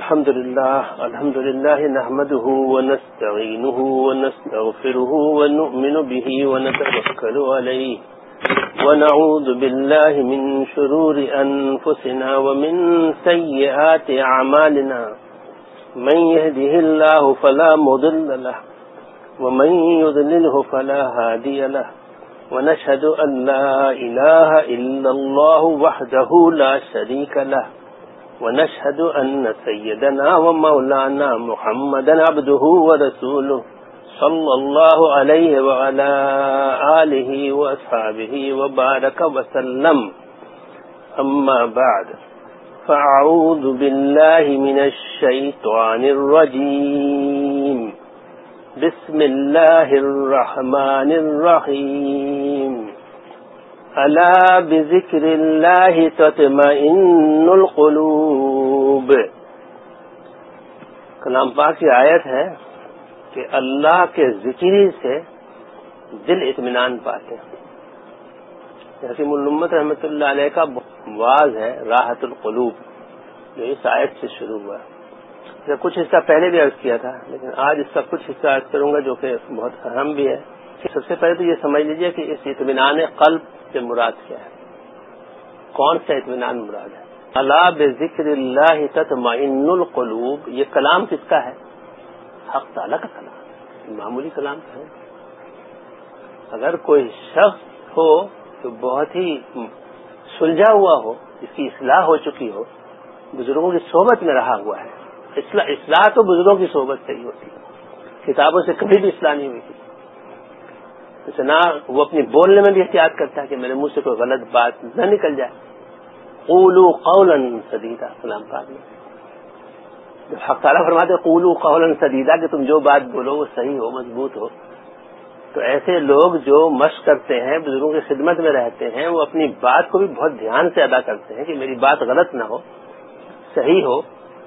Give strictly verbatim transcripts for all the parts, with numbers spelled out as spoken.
الحمد لله الحمد لله نحمده ونستعينه ونستغفره ونؤمن به ونتوكل عليه ونعوذ بالله من شرور أنفسنا ومن سيئات أعمالنا من يهده الله فلا مضل له ومن يضلله فلا هادي له ونشهد أن لا إله إلا الله وحده لا شريك له ونشهد أن سيدنا ومولانا محمدا عبده ورسوله صلى الله عليه وعلى آله وأصحابه وبارك وسلم أما بعد فأعوذ بالله من الشيطان الرجيم بسم الله الرحمن الرحيم ألا بذكر الله تطمئن القلوب. کلام پاک کی آیت ہے کہ اللہ کے ذکر سے دل اطمینان پاتے ہیں. حکیم الامت رحمۃ اللہ علیہ کا واز ہے راحت القلوب، جو اس آیت سے شروع ہوا. کچھ حصہ پہلے بھی عرض کیا تھا، لیکن آج اس کا کچھ حصہ عرض کروں گا جو کہ بہت اہم بھی ہے. سب سے پہلے تو یہ سمجھ لیجئے کہ اس اطمینان قلب سے مراد کیا ہے، کون سا اطمینان مراد ہے. الا بذکر اللہ تطمئن القلوب، یہ کلام کس کا ہے؟ حق تعالیٰ کا کلام، معمولی کلام ہے. اگر کوئی شخص ہو تو بہت ہی سلجھا ہوا ہو، جس کی اصلاح ہو چکی ہو، بزرگوں کی صحبت میں رہا ہوا ہے. اصلاح اصلاح تو بزرگوں کی صحبت سے ہی ہوتی ہے، کتابوں سے کبھی بھی اصلاح نہیں ہوئی تھی. نہ وہ اپنی بولنے میں بھی احتیاط کرتا ہے کہ میرے منہ سے کوئی غلط بات نہ نکل جائے. قولوا قولا سدیدا، کلام پاک میں جب حق تعالیٰ فرماتے قولوا قولا سدیدا کہ تم جو بات بولو وہ صحیح ہو، مضبوط ہو، تو ایسے لوگ جو مشق کرتے ہیں، بزرگوں کی خدمت میں رہتے ہیں، وہ اپنی بات کو بھی بہت دھیان سے ادا کرتے ہیں کہ میری بات غلط نہ ہو، صحیح ہو.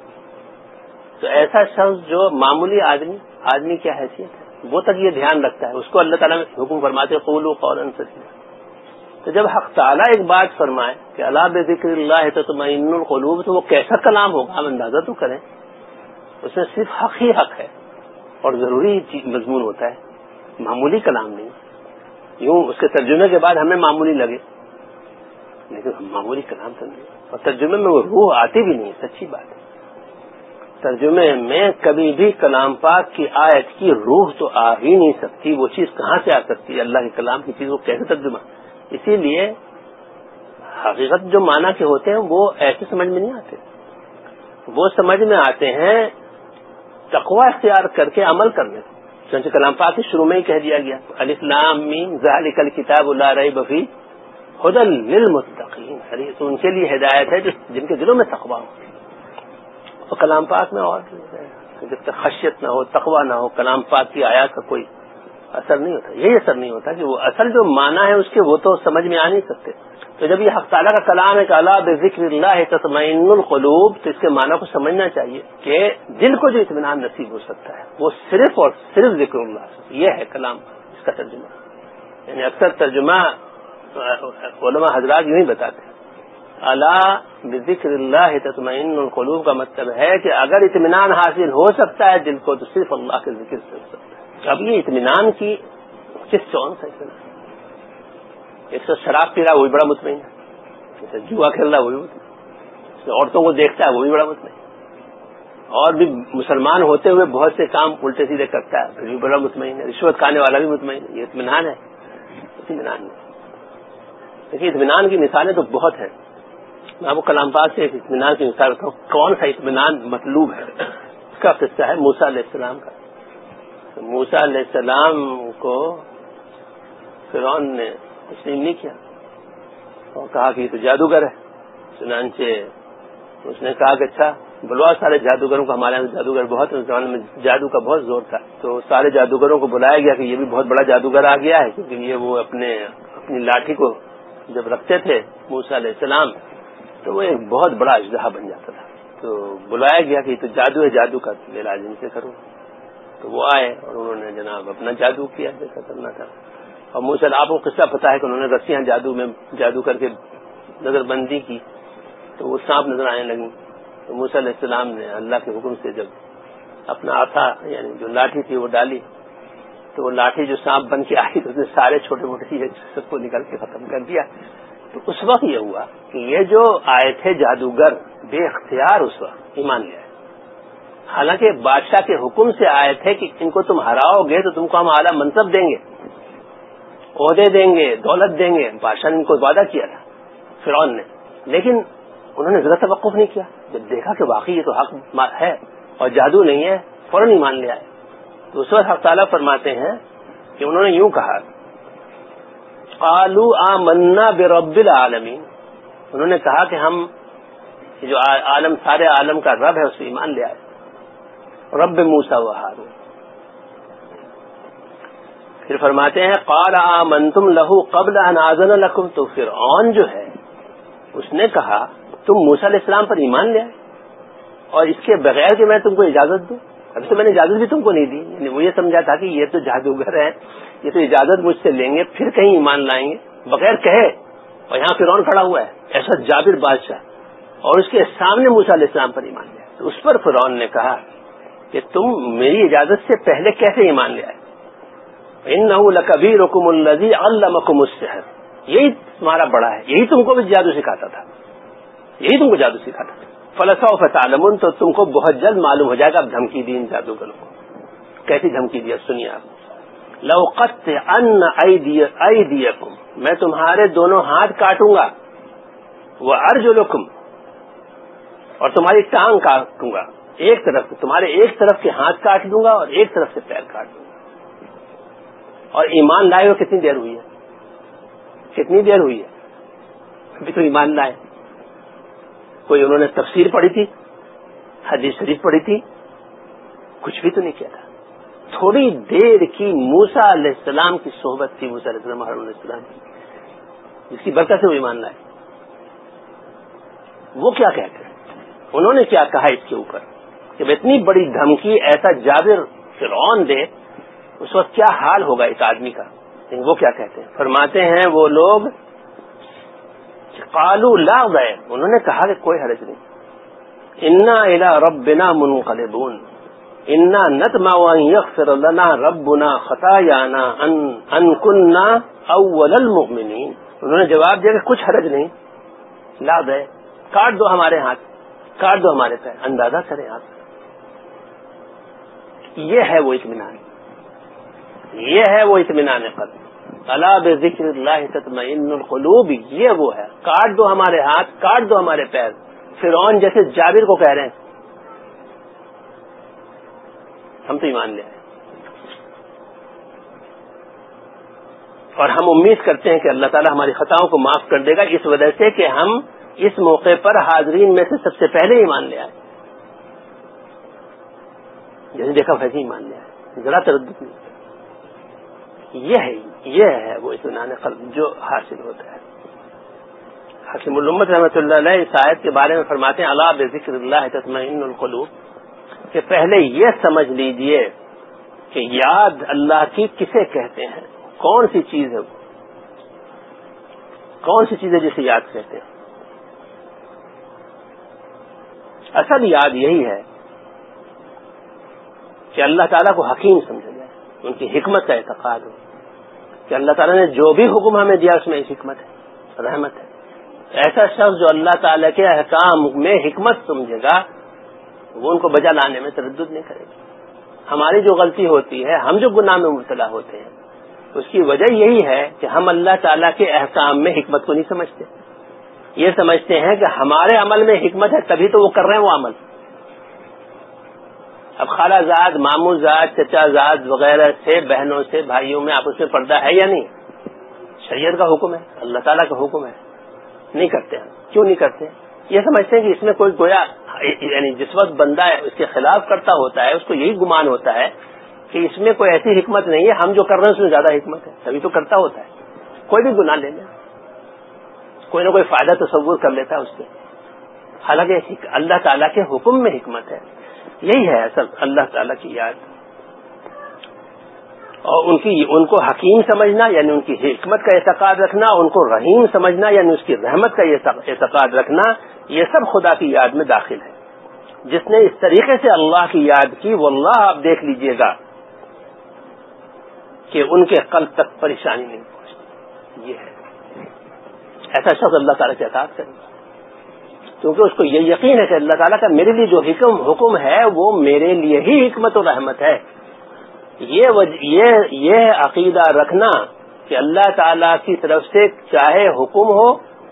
تو ایسا شخص جو معمولی آدمی آدمی کیا حیثیت ہے، وہ تک یہ دھیان رکھتا ہے، اس کو اللہ تعالیٰ حکم فرماتے قولوا قولا سدیدا. تو جب حق تعالیٰ ایک بات فرمائے کہ الا بذکر اللہ تطمئن القلوب، تو وہ کیسا کلام ہوگا، ہم اندازہ تو کریں. اس میں صرف حق ہی حق ہے اور ضروری مضمون ہوتا ہے، معمولی کلام نہیں. یوں اس کے ترجمے کے بعد ہمیں معمولی لگے، لیکن ہم معمولی کلام سمجھیں، اور ترجمے میں وہ روح آتی بھی نہیں. سچی بات ہے، ترجمے میں کبھی بھی کلام پاک کی آیت کی روح تو آ ہی نہیں سکتی. وہ چیز کہاں سے آ سکتی ہے؟ اللہ کے کلام کی چیز کو کیسے ترجمہ؟ اسی لیے حقیقت جو معنی کے ہوتے ہیں وہ ایسے سمجھ میں نہیں آتے، وہ سمجھ میں آتے ہیں تقوی اختیار کر کے عمل کرنے سے. چنانچہ کلام پاک کے شروع میں ہی کہہ دیا گیا الف لام میم ذالک الکتاب لا ریب فیہ ھدی للمتقین، تو ان کے لیے ہدایت ہے جن کے دلوں میں تقوی ہو. اور کلام پاک میں اور جب تک خشیت نہ ہو، تقوی نہ ہو، کلام پاک کی آیات کا کوئی اثر نہیں ہوتا. یہی اثر نہیں ہوتا کہ وہ اصل جو معنی ہے اس کے وہ تو سمجھ میں آ نہیں سکتے. تو جب یہ حق تعالیٰ کا کلام ہے کہ الا بذکر اللہ تطمئن القلوب، تو اس کے معنی کو سمجھنا چاہیے کہ دل کو جو اطمینان نصیب ہو سکتا ہے وہ صرف اور صرف ذکر اللہ سے. یہ ہے کلام اس کا ترجمہ. یعنی اکثر ترجمہ علماء حضرات یوں ہی بتاتے ہیں الا بذکر اللہ تطمئن القلوب کا مطلب ہے کہ اگر اطمینان حاصل ہو سکتا ہے دل کو تو صرف اللہ کے ذکر سے ہو سکتا ہے. اب یہ اطمینان کی کس کون سا اطمینان؟ ایک تو شراب پی رہا ہے وہ بھی بڑا مطمئن ہے، جیسے جوا کھیل رہا ہے وہ بھی مطمئن، عورتوں کو دیکھتا ہے وہ بھی بڑا مطمئن، اور بھی مسلمان ہوتے ہوئے بہت سے کام الٹے سیدھے کرتا ہے پھر بھی بڑا مطمئن ہے، رشوت کھانے والا بھی مطمئن ہے. یہ اطمینان ہے؟ اطمینان نہیں. دیکھیے اطمینان کی مثالیں تو بہت ہیں. میں آپ کو کلام پاک سے ایک اطمینان کی مثال بتاؤں کون سا اطمینان مطلوب ہے. اس کا قصہ ہے موسیٰ علیہ السلام کا. موسیٰ علیہ السلام کو فرعون نے تسلیم نہیں کیا اور کہا کہ یہ تو جادوگر ہے. چنانچہ اس نے کہا کہ اچھا بلوا سارے جادوگروں کو، ہمارے یہاں جادوگر بہت اس زمانے میں جادو کا بہت زور تھا، تو سارے جادوگروں کو بلایا گیا کہ یہ بھی بہت بڑا جادوگر آ گیا ہے، کیونکہ یہ وہ اپنے اپنی لاٹھی کو جب رکھتے تھے موسیٰ علیہ السلام تو وہ ایک بہت بڑا اژدہا بن جاتا تھا. تو بلایا گیا کہ یہ تو جادو ہے، جادو کا علاج ان سے کرو. تو وہ آئے اور انہوں نے جناب اپنا جادو کیا جیسا کرنا تھا. اور موسیٰ آپ کو قصہ پتا ہے کہ انہوں نے رسیاں جادو میں جادو کر کے نظر بندی کی تو وہ سانپ نظر آنے لگی. تو تو موسیٰ علیہ السلام نے اللہ کے حکم سے جب اپنا عصا یعنی جو لاٹھی تھی وہ ڈالی تو وہ لاٹھی جو سانپ بن کے آئی تو اس نے سارے چھوٹے موٹے یہ سب کو نکل کے ختم کر دیا. تو اس وقت یہ ہوا کہ یہ جو آئے تھے جادوگر بے اختیار اس وقت ایمان لے آئے. حالانکہ بادشاہ کے حکم سے آئے تھے کہ ان کو تم ہراؤ گے تو تم کو ہم اعلیٰ منصب دیں گے, عہدے دیں گے, دولت دیں گے. بادشاہ نے ان کو وعدہ کیا تھا فرعون نے, لیکن انہوں نے ذرا توقف نہیں کیا. جب دیکھا کہ واقعی یہ تو حق ہے اور جادو نہیں ہے, فوراً ایمان لے آئے. تو اس وقت حق تعالیٰ فرماتے ہیں کہ انہوں نے یوں کہا قالوا آمنا برب العالمین, انہوں نے کہا کہ ہم جو عالم سارے عالم کا رب ہے اس پہ ایمان لے آئے, رب موسیٰ و ہارون. پھر فرماتے ہیں قال آمنتم لہ قبل ان آذن لکم, تو فرعون جو ہے اس نے کہا تم موسیٰ علیہ السلام پر ایمان لے آئے اور اس کے بغیر کہ میں تم کو اجازت دوں. ابھی تو میں نے اجازت بھی تم کو نہیں دی. یعنی وہ یہ سمجھا تھا کہ یہ تو جادوگر ہیں, یہ تو اجازت مجھ سے لیں گے پھر کہیں ایمان لائیں گے بغیر کہے. اور یہاں فرعون کھڑا ہوا ہے ایسا جابر بادشاہ اور اس کے سامنے موسیٰ علیہ السلام پر ایمان لے آئے. تو اس پر فرعون نے کہا کہ تم میری اجازت سے پہلے کیسے ایمان لے آئے؟ انہ لکبیرکم الذی علمکم السحر, یہی تمہارا بڑا ہے, یہی تم کو بھی جادو سکھاتا تھا, یہی تم کو جادو سکھاتا تھا. فلسوف تعلمون, تو تم کو بہت جلد معلوم ہو جائے گا. اب دھمکی دی ان جادوگروں کو. کیسی دھمکی دیا سنیے آپ. لأقطعن ایدیکم, میں تمہارے دونوں ہاتھ کاٹوں گا, وارجلکم, اور تمہاری ٹانگ کاٹوں گا. ایک طرف تمہارے ایک طرف کے ہاتھ کاٹ دوں گا اور ایک طرف سے پیر کاٹ دوں گا. اور ایمان لائے ہو کتنی دیر ہوئی ہے, کتنی دیر ہوئی ہے, ابھی تو ایمان لائے. کوئی انہوں نے تفسیر پڑھی تھی, حدیث شریف پڑھی تھی, کچھ بھی تو نہیں کیا تھا. تھوڑی دیر کی موسیٰ علیہ السلام کی صحبت تھی, موسیٰ علیہ السلام ہارون علیہ السلام کی, جس کی برکت سے وہ ایمان لائے. وہ کیا کہتے ہیں, انہوں نے کیا کہا اس کے اوپر جب اتنی بڑی دھمکی ایسا جابر فرعون دے, اس وقت کیا حال ہوگا ایک آدمی کا. وہ کیا کہتے ہیں, فرماتے ہیں وہ لوگ قالوا لا ضیر, انہوں نے کہا کہ کوئی حرج نہیں, انا الی ربنا منقلبون, انا نطمع ان یغفر لنا ربنا خطایانا ان ان كنا اول المؤمنین. انہوں نے جواب دیا کہ کچھ حرج نہیں, لا ضیر, کاٹ دو ہمارے ہاتھ, کاٹ دو ہمارے پیر, اندازہ کریں آپ. یہ ہے وہ اطمینان, یہ ہے وہ اطمینان قلب. الا بذکر اللہ تطمئن القلوب, یہ وہ ہے. کاٹ دو ہمارے ہاتھ, کاٹ دو ہمارے پیر. فرعون جیسے جابر کو کہہ رہے ہیں ہم تو ایمان لے آئے, اور ہم امید کرتے ہیں کہ اللہ تعالی ہماری خطاؤں کو معاف کر دے گا اس وجہ سے کہ ہم اس موقع پر حاضرین میں سے سب سے پہلے ایمان لے آئے. جیسے دیکھا ویسے ایمان لے آئے, ذرا تردد نہیں. یہ ہے یہ ہے وہ اطمینان قلب جو حاصل ہوتا ہے. حکیم الامت رحمۃ اللہ علیہ اس آیت کے بارے میں فرماتے ہیں الا بذکر اللہ تطمئن القلوب, کہ پہلے یہ سمجھ لیجئے کہ یاد اللہ کی کسے کہتے ہیں, کون سی چیز ہے وہ, کون سی چیز ہے جسے یاد کہتے ہیں. اصل یاد یہی ہے کہ اللہ تعالیٰ کو حکیم سمجھا جائے, ان کی حکمت کا اعتقاد ہو کہ اللہ تعالیٰ نے جو بھی حکم ہمیں دیا اس میں ایک حکمت ہے, رحمت ہے. ایسا شخص جو اللہ تعالیٰ کے احکام میں حکمت سمجھے گا وہ ان کو بجا لانے میں تردد نہیں کرے گا. ہماری جو غلطی ہوتی ہے, ہم جو گناہ میں مبتلا ہوتے ہیں, اس کی وجہ یہی ہے کہ ہم اللہ تعالیٰ کے احکام میں حکمت کو نہیں سمجھتے. یہ سمجھتے ہیں کہ ہمارے عمل میں حکمت ہے تبھی تو وہ کر رہے ہیں وہ عمل. اب خالہ زاد, ماموں زاد, چچا زاد وغیرہ سے, بہنوں سے, بھائیوں میں آپس میں پردہ ہے یا نہیں؟ شریعت کا حکم ہے, اللہ تعالیٰ کا حکم ہے, نہیں کرتے ہم. کیوں نہیں کرتے؟ یہ سمجھتے ہیں کہ اس میں کوئی گویا یعنی جس وقت بندہ اس کے خلاف کرتا ہوتا ہے اس کو یہی گمان ہوتا ہے کہ اس میں کوئی ایسی حکمت نہیں ہے, ہم جو کر رہے ہیں اس میں زیادہ حکمت ہے, تبھی تو کرتا ہوتا ہے. کوئی بھی گناہ لے لے, کوئی نہ کوئی فائدہ تصور کر لیتا ہے اس سے, حالانکہ اللہ تعالیٰ کے حکم میں حکمت ہے. یہی ہے اصل اللہ تعالیٰ کی یاد. اور ان کی ان کو حکیم سمجھنا یعنی ان کی حکمت کا اعتقاد رکھنا, ان کو رحیم سمجھنا یعنی اس کی رحمت کا اعتقاد رکھنا, یہ سب خدا کی یاد میں داخل ہے. جس نے اس طریقے سے اللہ کی یاد کی واللہ آپ دیکھ لیجئے گا کہ ان کے قلب تک پریشانی نہیں پہنچتی. یہ ہے ایسا شخص اللہ تعالیٰ کی اطاعت کرے گا کیونکہ اس کو یہ یقین ہے کہ اللہ تعالیٰ کا میرے لیے جو حکم حکم ہے وہ میرے لیے ہی حکمت و رحمت ہے. یہ یہ یہ عقیدہ رکھنا کہ اللہ تعالیٰ کی طرف سے چاہے حکم ہو،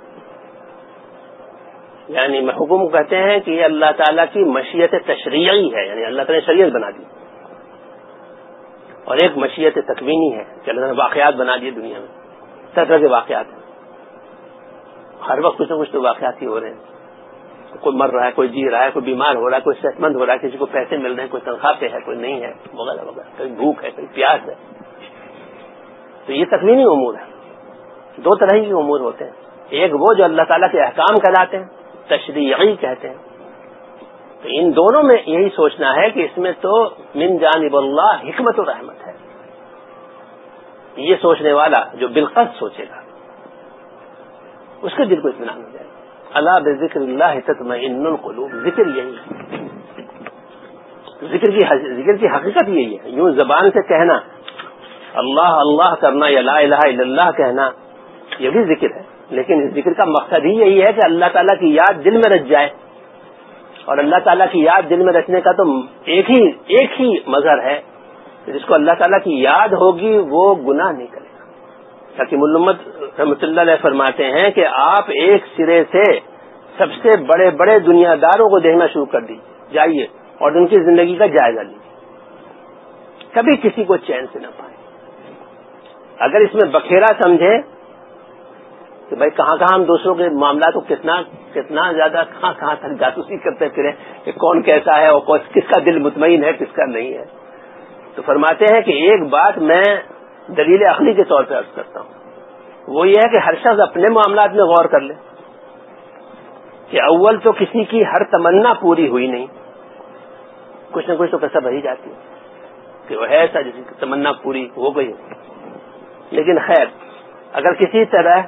یعنی حکم کہتے ہیں کہ یہ اللہ تعالیٰ کی مشیت تشریعی ہے، یعنی اللہ تعالیٰ نے شریعت بنا دی، اور ایک مشیت تکوینی ہے کہ اللہ نے واقعات بنا دیے دنیا میں، طرح طرح کے واقعات ہیں. ہر وقت کچھ نہ کچھ تو واقعات ہی ہو رہے ہیں. کوئی مر رہا ہے، کوئی جی رہا ہے، کوئی بیمار ہو رہا ہے، کوئی صحت مند ہو رہا ہے، کسی کو پیسے مل رہے ہیں، کوئی تنخواہ پہ ہے، کوئی نہیں ہے، وغیرہ وغیرہ، کوئی بھوک ہے، کوئی پیاس ہے. تو یہ تکوینی امور ہے. دو طرح کے امور ہوتے ہیں، ایک وہ جو اللہ تعالیٰ کے احکام کہلاتے ہیں، تشریعی کہتے ہیں. تو ان دونوں میں یہی سوچنا ہے کہ اس میں تو من جانب اللہ حکمت و رحمت ہے. یہ سوچنے والا جو بالقصد سوچے گا اس کے دل کو اطمینان ہو جائے گا. الا بذکر اللہ تطمئن القلوب. ذکر یہی ہے، ذکر کی ذکر کی حقیقت یہی ہے. یوں زبان سے کہنا، اللہ اللہ کرنا یا لا الہ الا اللہ کہنا، یہ بھی ذکر ہے، لیکن اس ذکر کا مقصد ہی یہی ہے کہ اللہ تعالیٰ کی یاد دل میں رچ جائے. اور اللہ تعالیٰ کی یاد دل میں رچنے کا تو ایک ہی ایک ہی مظہر ہے کہ جس کو اللہ تعالیٰ کی یاد ہوگی وہ گناہ نہیں کرے گا. حکیم الامت رحمۃ اللہ علیہ فرماتے ہیں کہ آپ ایک سرے سے سب سے بڑے بڑے دنیا داروں کو دیکھنا شروع کر دیجیے، جائیے اور ان کی زندگی کا جائزہ لیجیے، کبھی کسی کو چین سے نہ پائیں. اگر اس میں بکھیرا سمجھے کہ بھائی کہاں کہاں ہم دوسروں کے معاملات کو کتنا کتنا زیادہ کہاں کہاں تک جاسوسی کرتے پھریں کہ کون کیسا ہے اور کس کا دل مطمئن ہے کس کا نہیں ہے، تو فرماتے ہیں کہ ایک بات میں دلیل عقلی کے طور پہ عرض کرتا ہوں، وہ یہ ہے کہ ہر شخص اپنے معاملات میں غور کر لے کہ اول تو کسی کی ہر تمنا پوری ہوئی نہیں، کچھ نہ کچھ تو کسر رہی جاتی ہے کہ وہ ایسا جس کی تمنا پوری ہو گئی. لیکن خیر اگر کسی طرح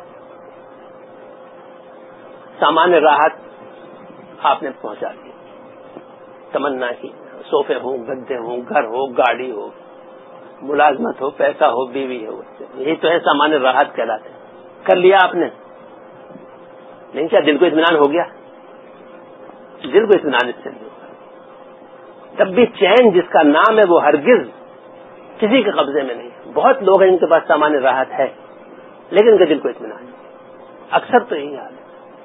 سامان راحت آپ نے پہنچا دی، تمنا کی، صوفے ہوں، گدے ہوں، گھر ہو، گاڑی ہو، ملازمت ہو، پیسہ ہو، بیوی ہو، یہی تو ہے سامان راحت کہلاتے ہیں. کر لیا آپ نے، نہیں کیا دل کو اطمینان ہو گیا؟ دل کو اطمینان اس سے نہیں ہوگا. تب بھی چین جس کا نام ہے وہ ہرگز کسی کے قبضے میں نہیں ہے. بہت لوگ ہیں جن کے پاس سامان راحت ہے لیکن ان کے دل کو اطمینان نہیں. اکثر تو یہی حال ہے.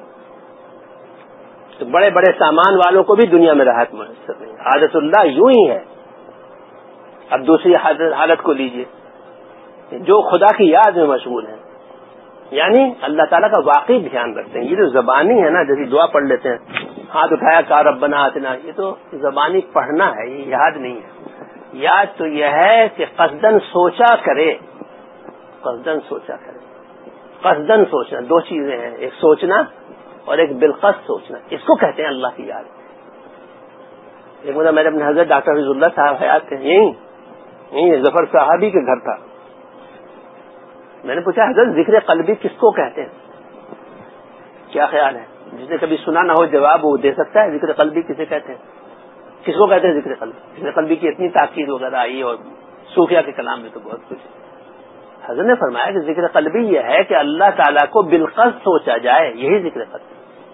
تو بڑے بڑے سامان والوں کو بھی دنیا میں راحت میسر نہیں. عادت اللہ یوں ہی ہے. اب دوسری حالت کو لیجئے، جو خدا کی یاد میں مشغول ہیں، یعنی اللہ تعالیٰ کا واقعی دھیان رکھتے ہیں. یہ جو زبانی ہے نا، جیسے دعا پڑھ لیتے ہیں، ہاتھ اٹھایا کا ربنا آتنا، یہ تو زبانی پڑھنا ہے، یہ یاد نہیں ہے. یاد تو یہ ہے کہ قصدن سوچا کرے، قصدن سوچا کرے. قصدن سوچنا دو چیزیں ہیں، ایک سوچنا اور ایک بالقصد سوچنا. اس کو کہتے ہیں اللہ کی یاد. ایک مطلب میرے اپنے حضرت ڈاکٹر حفیظ اللہ صاحب حیات تھے، یہی یہی ظفر صحابی کے گھر تھا. میں نے پوچھا حضرت ذکر قلبی کس کو کہتے ہیں، کیا خیال ہے؟ جس نے کبھی سنا نہ ہو جواب وہ دے سکتا ہے. ذکر قلبی کسے کہتے ہیں، کس کو کہتے ہیں ذکر قلبی؟ ذکر قلبی کی اتنی تاکید وغیرہ آئی اور صوفیہ کے کلام میں تو بہت کچھ. حضرت نے فرمایا کہ ذکر قلبی یہ ہے کہ اللہ تعالیٰ کو بالقصد سوچا جائے، یہی ذکر قلبی.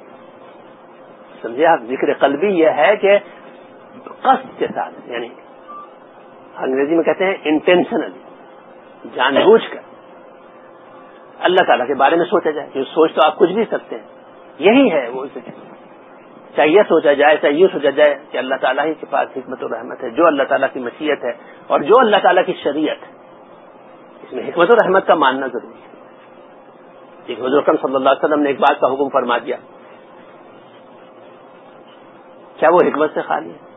سمجھے آپ؟ ذکر قلبی یہ ہے کہ قصد کے ساتھ، یعنی انگریزی میں کہتے ہیں انٹینشنلی، جان بوجھ کر اللہ تعالیٰ کے بارے میں سوچا جائے. یہ سوچ تو آپ کچھ بھی سکتے ہیں، یہی ہے وہ ذکر. چاہے یہ سوچا جائے، چاہے یہ سوچا جائے کہ اللہ تعالیٰ ہی کے پاس حکمت و رحمت ہے، جو اللہ تعالیٰ کی مشیت ہے اور جو اللہ تعالیٰ کی شریعت ہے، اس میں حکمت و رحمت کا ماننا ضروری ہے. ایک حضور اکرم صلی اللہ علیہ وسلم نے ایک بات کا حکم فرما دیا، کیا وہ حکمت سے خالی ہے؟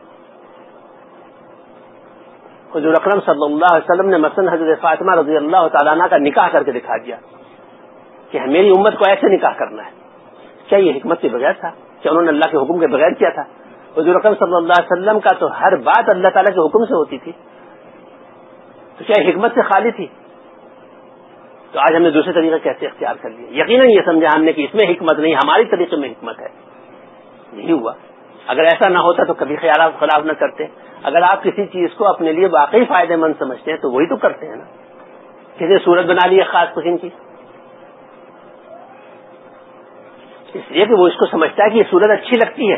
حضور اکرم صلی اللہ علیہ وسلم نے مثلا حضرت فاطمہ رضی اللہ تعالیٰ عنہ کا نکاح کر کے دکھا دیا کہ میری امت کو ایسے نکاح کرنا ہے. کیا یہ حکمت کے بغیر تھا؟ کیا انہوں نے اللہ کے حکم کے بغیر کیا تھا؟ حضور اکرم صلی اللہ علیہ وسلم کا تو ہر بات اللہ تعالیٰ کے حکم سے ہوتی تھی. تو کیا حکمت سے خالی تھی؟ تو آج ہم نے دوسرے طریقہ کیسے اختیار کر لیا؟ یقیناً یہ سمجھا ہم نے کہ اس میں حکمت نہیں، ہماری طریقے میں حکمت ہے. یہی ہوا. اگر ایسا نہ ہوتا تو کبھی خیالات خلاف نہ کرتے. اگر آپ کسی چیز کو اپنے لیے واقعی فائدے مند سمجھتے ہیں تو وہی تو کرتے ہیں نا. کسی صورت بنا لی ہے خاص قسم کی, اس لیے کہ وہ اس کو سمجھتا ہے کہ یہ صورت اچھی لگتی ہے,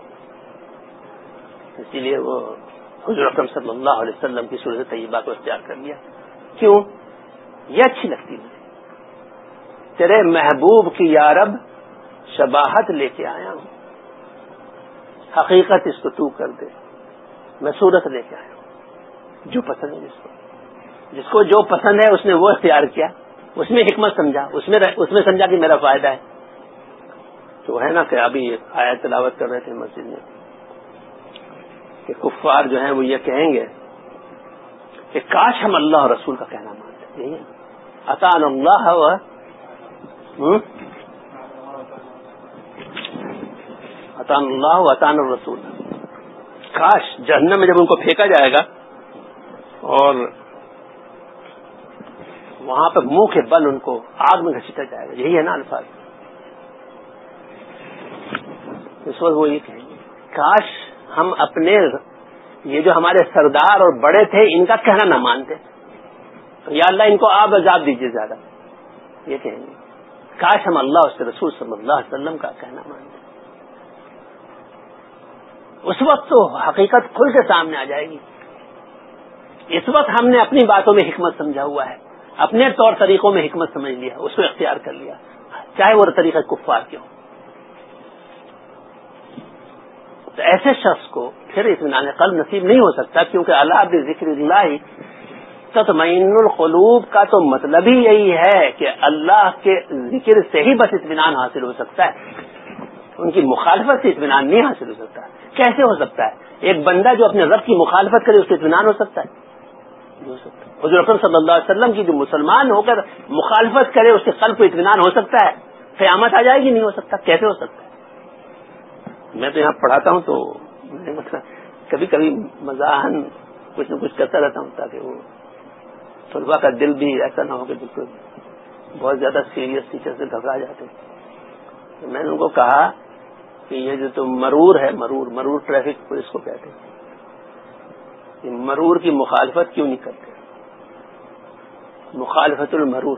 اسی لیے وہ حضور اکرم صلی اللہ علیہ وسلم کی صورت طیبہ کو اختیار کر لیا. کیوں؟ یہ اچھی لگتی ہے. تیرے محبوب کی یا رب شباہت لے کے آیا ہوں, حقیقت اس کو تو کر دے, میں صورت لے کے آیا ہوں جو پسند ہے جس کو جس کو جو پسند ہے اس نے وہ اختیار کیا, اس میں حکمت سمجھا, اس میں اس میں سمجھا کہ میرا فائدہ ہے. تو ہے نا کہ ابھی آیت تلاوت کر رہے تھے مسجد میں کہ کفار جو ہیں وہ یہ کہیں گے کہ کاش ہم اللہ اور رسول کا کہنا مانتے. یہی ہے اطاعنا اللہ و اطاعنا اللہ و اطاعنا الرسول. کاش جہنم میں جب ان کو پھینکا جائے گا اور وہاں پہ منہ کے بل ان کو آگ میں گھسیٹا جائے گا, یہی ہے نا الفاظ. اس وقت وہ یہ کہیں گے کاش ہم اپنے یہ جو ہمارے سردار اور بڑے تھے ان کا کہنا نہ مانتے, تو یا اللہ ان کو آپ عذاب دیجیے زیادہ. یہ کہیں گے کاش ہم اللہ اس کے رسول صلی اللہ علیہ وسلم کا کہنا مانتے. اس وقت تو حقیقت کھل کے سامنے آ جائے گی. اس وقت ہم نے اپنی باتوں میں حکمت سمجھا ہوا ہے, اپنے طور طریقوں میں حکمت سمجھ لیا, اس کو اختیار کر لیا, چاہے وہ طریقہ کفار کیوں. تو ایسے شخص کو پھر اطمینان قلب نصیب نہیں ہو سکتا, کیونکہ اللہ بذکر اللہ تطمئن القلوب کا تو مطلب ہی یہی ہے کہ اللہ کے ذکر سے ہی بس اطمینان حاصل ہو سکتا ہے, ان کی مخالفت سے اطمینان نہیں حاصل ہو سکتا. کیسے ہو سکتا ہے؟ ایک بندہ جو اپنے رب کی مخالفت کرے اس سے اطمینان ہو سکتا ہے؟ ہو سکتا ہے. حضور اکرم صلی اللہ علیہ وسلم کی جو مسلمان ہو کر مخالفت کرے اس کے قلب کو اطمینان ہو سکتا ہے؟ قیامت آ جائے گی نہیں ہو سکتا. کیسے ہو سکتا ہے؟ میں تو یہاں پڑھاتا ہوں تو مطلب کبھی کبھی مزاحن کچھ نہ کچھ کرتا رہتا ہوں تاکہ وہ طلبا کا دل بھی ایسا نہ ہو کہ بالکل بہت زیادہ سیریس ٹیچر سے گھبرا جاتے. میں نے ان کو کہا کہ یہ جو تم مرور ہے مرور مرور ٹریفک پولیس کو کہتے ہیں, یہ مرور کی مخالفت کیوں نہیں کرتے؟ مخالفت المرور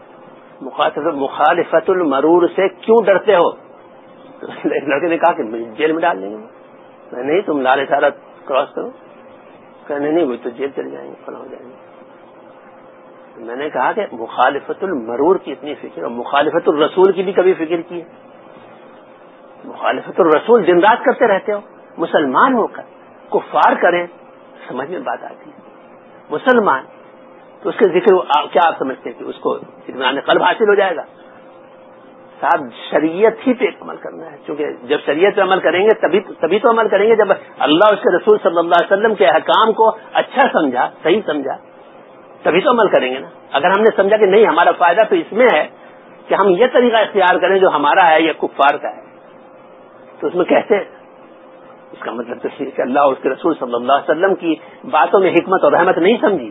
مخالفت المرور سے کیوں ڈرتے ہو؟ ایک لڑکے نے کہا کہ مجھے جیل میں ڈال دیں گے. میں نہیں, تم لال اشارہ کراس کرو. کہنے نہیں وہ تو جیل چلے جائیں گے, فلاں ہو جائیں گے. میں نے کہا کہ مخالفت المرور کی اتنی فکر, اور مخالفت الرسول کی بھی کبھی فکر کی ہے؟ مخالفت الرسول دن رات کرتے رہتے ہو. مسلمان ہو کر کفار کریں سمجھ میں بات آتی ہے. مسلمان تو اس کے ذکر کیا آپ سمجھتے ہیں کہ اس کو اطمینان قلب حاصل ہو جائے گا؟ صاحب شریعت ہی پہ عمل کرنا ہے, کیونکہ جب شریعت پہ عمل کریں گے تبھی تبھی تو عمل کریں گے جب اللہ اس کے رسول صلی اللہ علیہ وسلم کے احکام کو اچھا سمجھا, صحیح سمجھا, تبھی تو عمل کریں گے نا. اگر ہم نے سمجھا کہ نہیں ہمارا فائدہ تو اس میں ہے کہ ہم یہ طریقہ اختیار کریں جو ہمارا ہے یا کفار کا ہے, تو اس میں کیسے؟ اس کا مطلب تو یہ کہ اللہ اور اس کے رسول صلی اللہ علیہ وسلم کی باتوں میں حکمت اور رحمت نہیں سمجھی,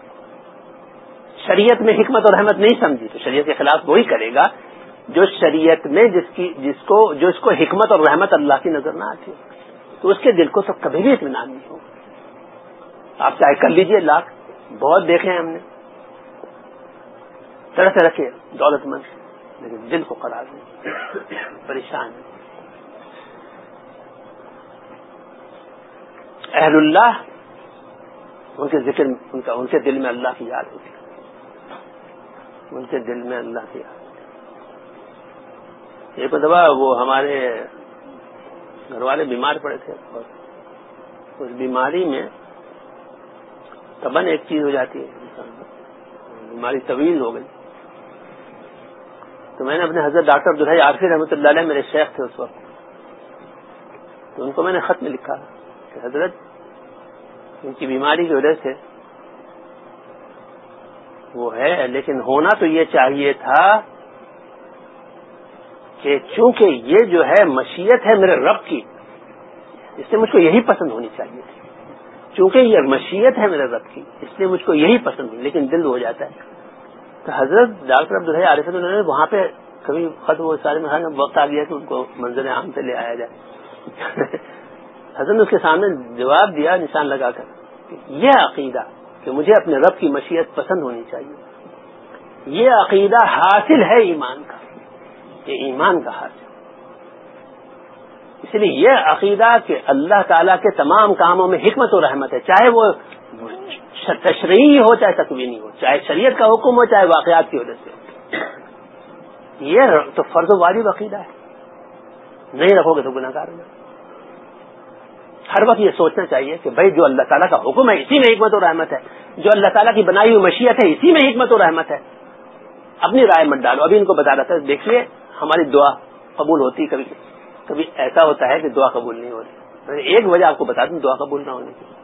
شریعت میں حکمت اور رحمت نہیں سمجھی, تو شریعت کے خلاف وہی کرے گا جو شریعت میں جس کی جس کو جو اس کو حکمت اور رحمت اللہ کی نظر نہ آتی, تو اس کے دل کو تو کبھی بھی اطمینان نہیں ہوگا. آپ چاہے کر لیجئے لاکھ, بہت دیکھے ہیں ہم نے طرح طرح کے دولت مند, لیکن دل کو قرار نہیں, پریشان ہے. اہل اللہ ان کے ذکر ان کا ان کے دل میں اللہ کی یاد ہوتی ہے, ان کے دل میں اللہ کی یاد. ایک دفعہ وہ ہمارے گھر والے بیمار پڑے تھے, اور اس بیماری میں تباً ایک چیز ہو جاتی ہے, بیماری طویل ہو گئی. تو میں نے اپنے حضرت ڈاکٹر عبدالحی عارفی رحمۃ اللہ علیہ میرے شیخ تھے اس وقت, تو ان کو میں نے خط میں لکھا کہ حضرت ان کی بیماری کی وجہ سے وہ ہے, لیکن ہونا تو یہ چاہیے تھا کہ چونکہ یہ جو ہے مشیت ہے میرے رب کی, اس لیے مجھ کو یہی پسند ہونی چاہیے تھی. چونکہ یہ مشیت ہے میرے رب کی اس لیے مجھ کو یہی پسند ہے, لیکن دل ہو جاتا ہے. تو حضرت ڈاکٹر عبدالحی عارف نے وہاں پہ کبھی خط وہ سارے میں وقت آ گیا کہ ان کو منظر عام سے لے آیا جائے. حضرت نے اس کے سامنے جواب دیا نشان لگا کر کہ یہ عقیدہ کہ مجھے اپنے رب کی مشیت پسند ہونی چاہیے، یہ عقیدہ حاصل ہے ایمان کا، یہ ایمان کا حاصل. اس لیے یہ عقیدہ کہ اللہ تعالیٰ کے تمام کاموں میں حکمت و رحمت ہے، چاہے وہ تشریعی ہو چاہے تکوینی ہو، چاہے شریعت کا حکم ہو چاہے واقعات کی وجہ سے ہو، یہ تو فرض و واجب عقیدہ ہے. نہیں رکھو گے تو گناہ گار ہو. ہر وقت یہ سوچنا چاہیے کہ بھائی جو اللہ تعالیٰ کا حکم ہے اسی میں حکمت و رحمت ہے، جو اللہ تعالیٰ کی بنائی ہوئی مشیت ہے اسی میں حکمت و رحمت ہے. اپنی رائے مت ڈالو. ابھی ان کو بتا رہا تھا، دیکھیے ہماری دعا قبول ہوتی، کبھی کبھی ایسا ہوتا ہے کہ دعا قبول نہیں ہوتی. ایک وجہ آپ کو بتا دوں دعا قبول نہ ہونے کی،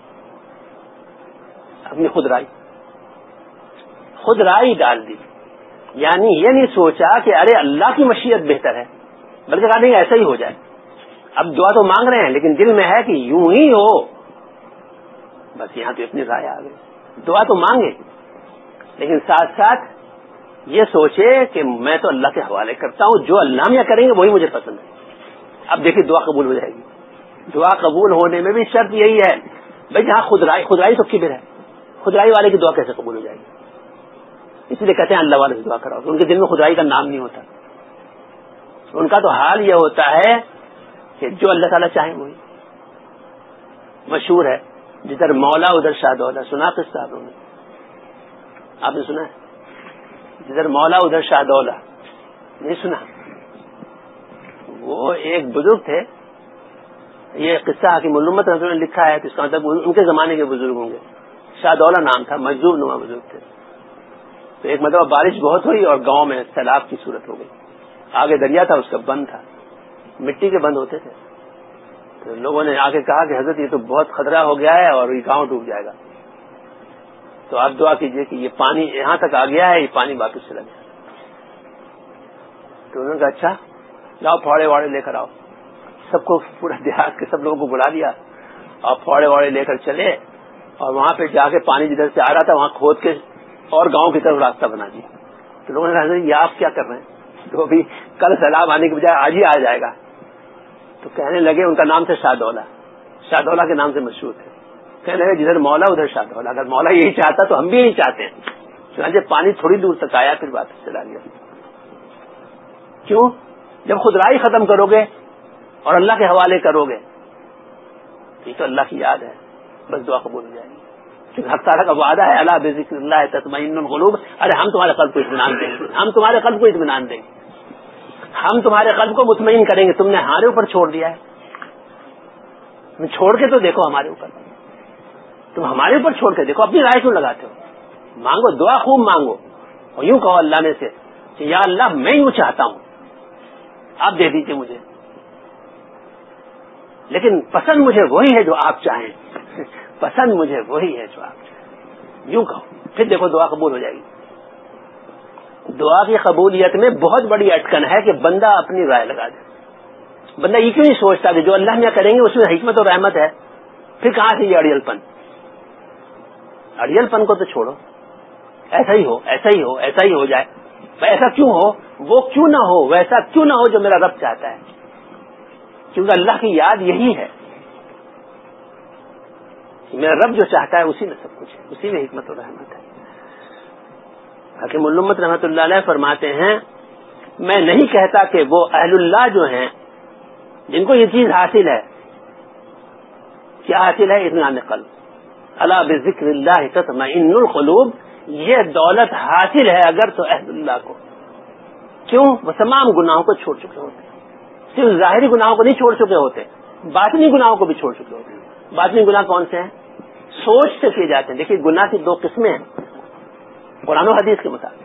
اپنی خود رائے خود رائے ڈال دی. یعنی یہ نہیں سوچا کہ ارے اللہ کی مشیت بہتر ہے، بلکہ کہا نہیں ایسا ہی ہو جائے. اب دعا تو مانگ رہے ہیں لیکن دل میں ہے کہ یوں ہی ہو، بس یہاں تو اپنی رائے آ گئی. دعا تو مانگے لیکن ساتھ ساتھ یہ سوچے کہ میں تو اللہ کے حوالے کرتا ہوں، جو اللہ میاں کریں گے وہی مجھے پسند ہے. اب دیکھیے دعا قبول ہو جائے گی. دعا قبول ہونے میں بھی شرط یہی ہے بھائی جہاں خود رائے خود رائے تو کبر ہے، خود رائے والے کی دعا کیسے قبول ہو جائے گی؟ اس لیے کہتے ہیں اللہ والے سے دعا کراؤ. ان کے دل میں خود رائے کا نام نہیں ہوتا. ان کا تو حال یہ ہوتا ہے کہ جو اللہ تعالیٰ چاہیں وہی. مشہور ہے جدھر مولا ادھر شاہ دولا، سنا قصہ آپ نے؟ آپ نے سنا ہے جدھر مولا ادھر شاہ دولا؟ نہیں سنا. وہ ایک بزرگ تھے، یہ قصہ حکیم الامت رسول نے لکھا ہے تو اس کا مطلب ان کے زمانے کے بزرگ ہوں گے. شاہ دولا نام تھا، مجذوب نما بزرگ تھے. تو ایک مرتبہ بارش بہت ہوئی اور گاؤں میں سیلاب کی صورت ہو گئی. آگے دریا تھا، اس کا بند تھا، مٹی کے بند ہوتے تھے. تو لوگوں نے آگے کہا کہ حضرت یہ تو بہت خطرہ ہو گیا ہے اور یہ گاؤں ڈوب جائے گا، تو آپ دعا کیجئے کہ یہ پانی یہاں تک آ گیا ہے، یہ پانی واپس چلا جائے. تو انہوں نے کہا اچھا لاؤ پھاڑے واڑے لے کر آؤ. سب کو پورا دیہات کے سب لوگوں کو بلا لیا اور پھاڑے واڑے لے کر چلے اور وہاں پہ جا کے پانی جدھر سے آ رہا تھا وہاں کھود کے اور گاؤں کی طرف راستہ بنا دیا. تو لوگوں نے کہا حضرت یہ آپ کیا کر رہے ہیں؟ تو ابھی کل سیلاب آنے کے بجائے آج ہی آ جائے گا. تو کہنے لگے، ان کا نام تھا شاہ دولا، شاہ دولا کے نام سے مشہور تھے. کہنے لگے جدھر مولا ادھر شاہ دولا، اگر مولا یہی چاہتا تو ہم بھی یہی چاہتے ہیں. چنانچہ پانی تھوڑی دور تک آیا پھر واپس چلا گیا. کیوں؟ جب خود رائے ختم کرو گے اور اللہ کے حوالے کرو گے یہ تو اللہ کی یاد ہے، بس دعا قبول ہو جائے گی. کیونکہ حق تعالیٰ کا وعدہ ہے الا بذکر اللہ تطمئن القلوب. ارے ہم تمہارے قلب کو اطمینان دیں گے، ہم تمہارے قلب کو اطمینان دیں گے، ہم تمہارے قلب کو مطمئن کریں گے. تم نے ہمارے اوپر چھوڑ دیا ہے، تم چھوڑ کے تو دیکھو ہمارے اوپر، تم ہمارے اوپر چھوڑ کے دیکھو، اپنی رائے کیوں لگاتے ہو؟ مانگو، دعا خوب مانگو اور یوں کہو اللہ نے سے کہ یا اللہ میں یوں چاہتا ہوں، آپ دے دیجیے مجھے، لیکن پسند مجھے وہی ہے جو آپ چاہیں، پسند مجھے وہی ہے جو آپ چاہیں. یوں کہو، پھر دیکھو دعا قبول ہو جائے گی. دعا کی قبولیت میں بہت بڑی اٹکن ہے کہ بندہ اپنی رائے لگا دے. بندہ یہ کیوں نہیں سوچتا کہ جو اللہ میاں کریں گے اس میں حکمت اور رحمت ہے؟ پھر کہاں سے یہ اڑیل پن؟ اڑیل پن کو تو چھوڑو، ایسا ہی ہو ایسا ہی ہو ایسا ہی ہو جائے. ایسا کیوں ہو، وہ کیوں نہ ہو، ویسا کیوں نہ ہو جو میرا رب چاہتا ہے. کیونکہ اللہ کی یاد یہی ہے کہ میرا رب جو چاہتا ہے اسی میں سب کچھ ہے، اسی میں حکمت اور رحمت ہے. حکیم الامت رحمۃ اللہ علیہ فرماتے ہیں میں نہیں کہتا کہ وہ اہل اللہ جو ہیں جن کو یہ چیز حاصل ہے، کیا حاصل ہے؟ اطمینان قلب. الا بذکر اللہ تطمئن القلوب. یہ دولت حاصل ہے اگر تو اہل اللہ کو. کیوں؟ وہ تمام گناہوں کو چھوڑ چکے ہوتے ہیں. صرف ظاہری گناہوں کو نہیں چھوڑ چکے ہوتے، باطنی گناہوں کو بھی چھوڑ چکے ہوتے ہیں. باطنی گناہ کون سے ہیں؟ سوچ سے کیے جاتے ہیں. دیکھیے گناہ کی دو قسمیں ہیں قرآن و حدیث کے مطابق.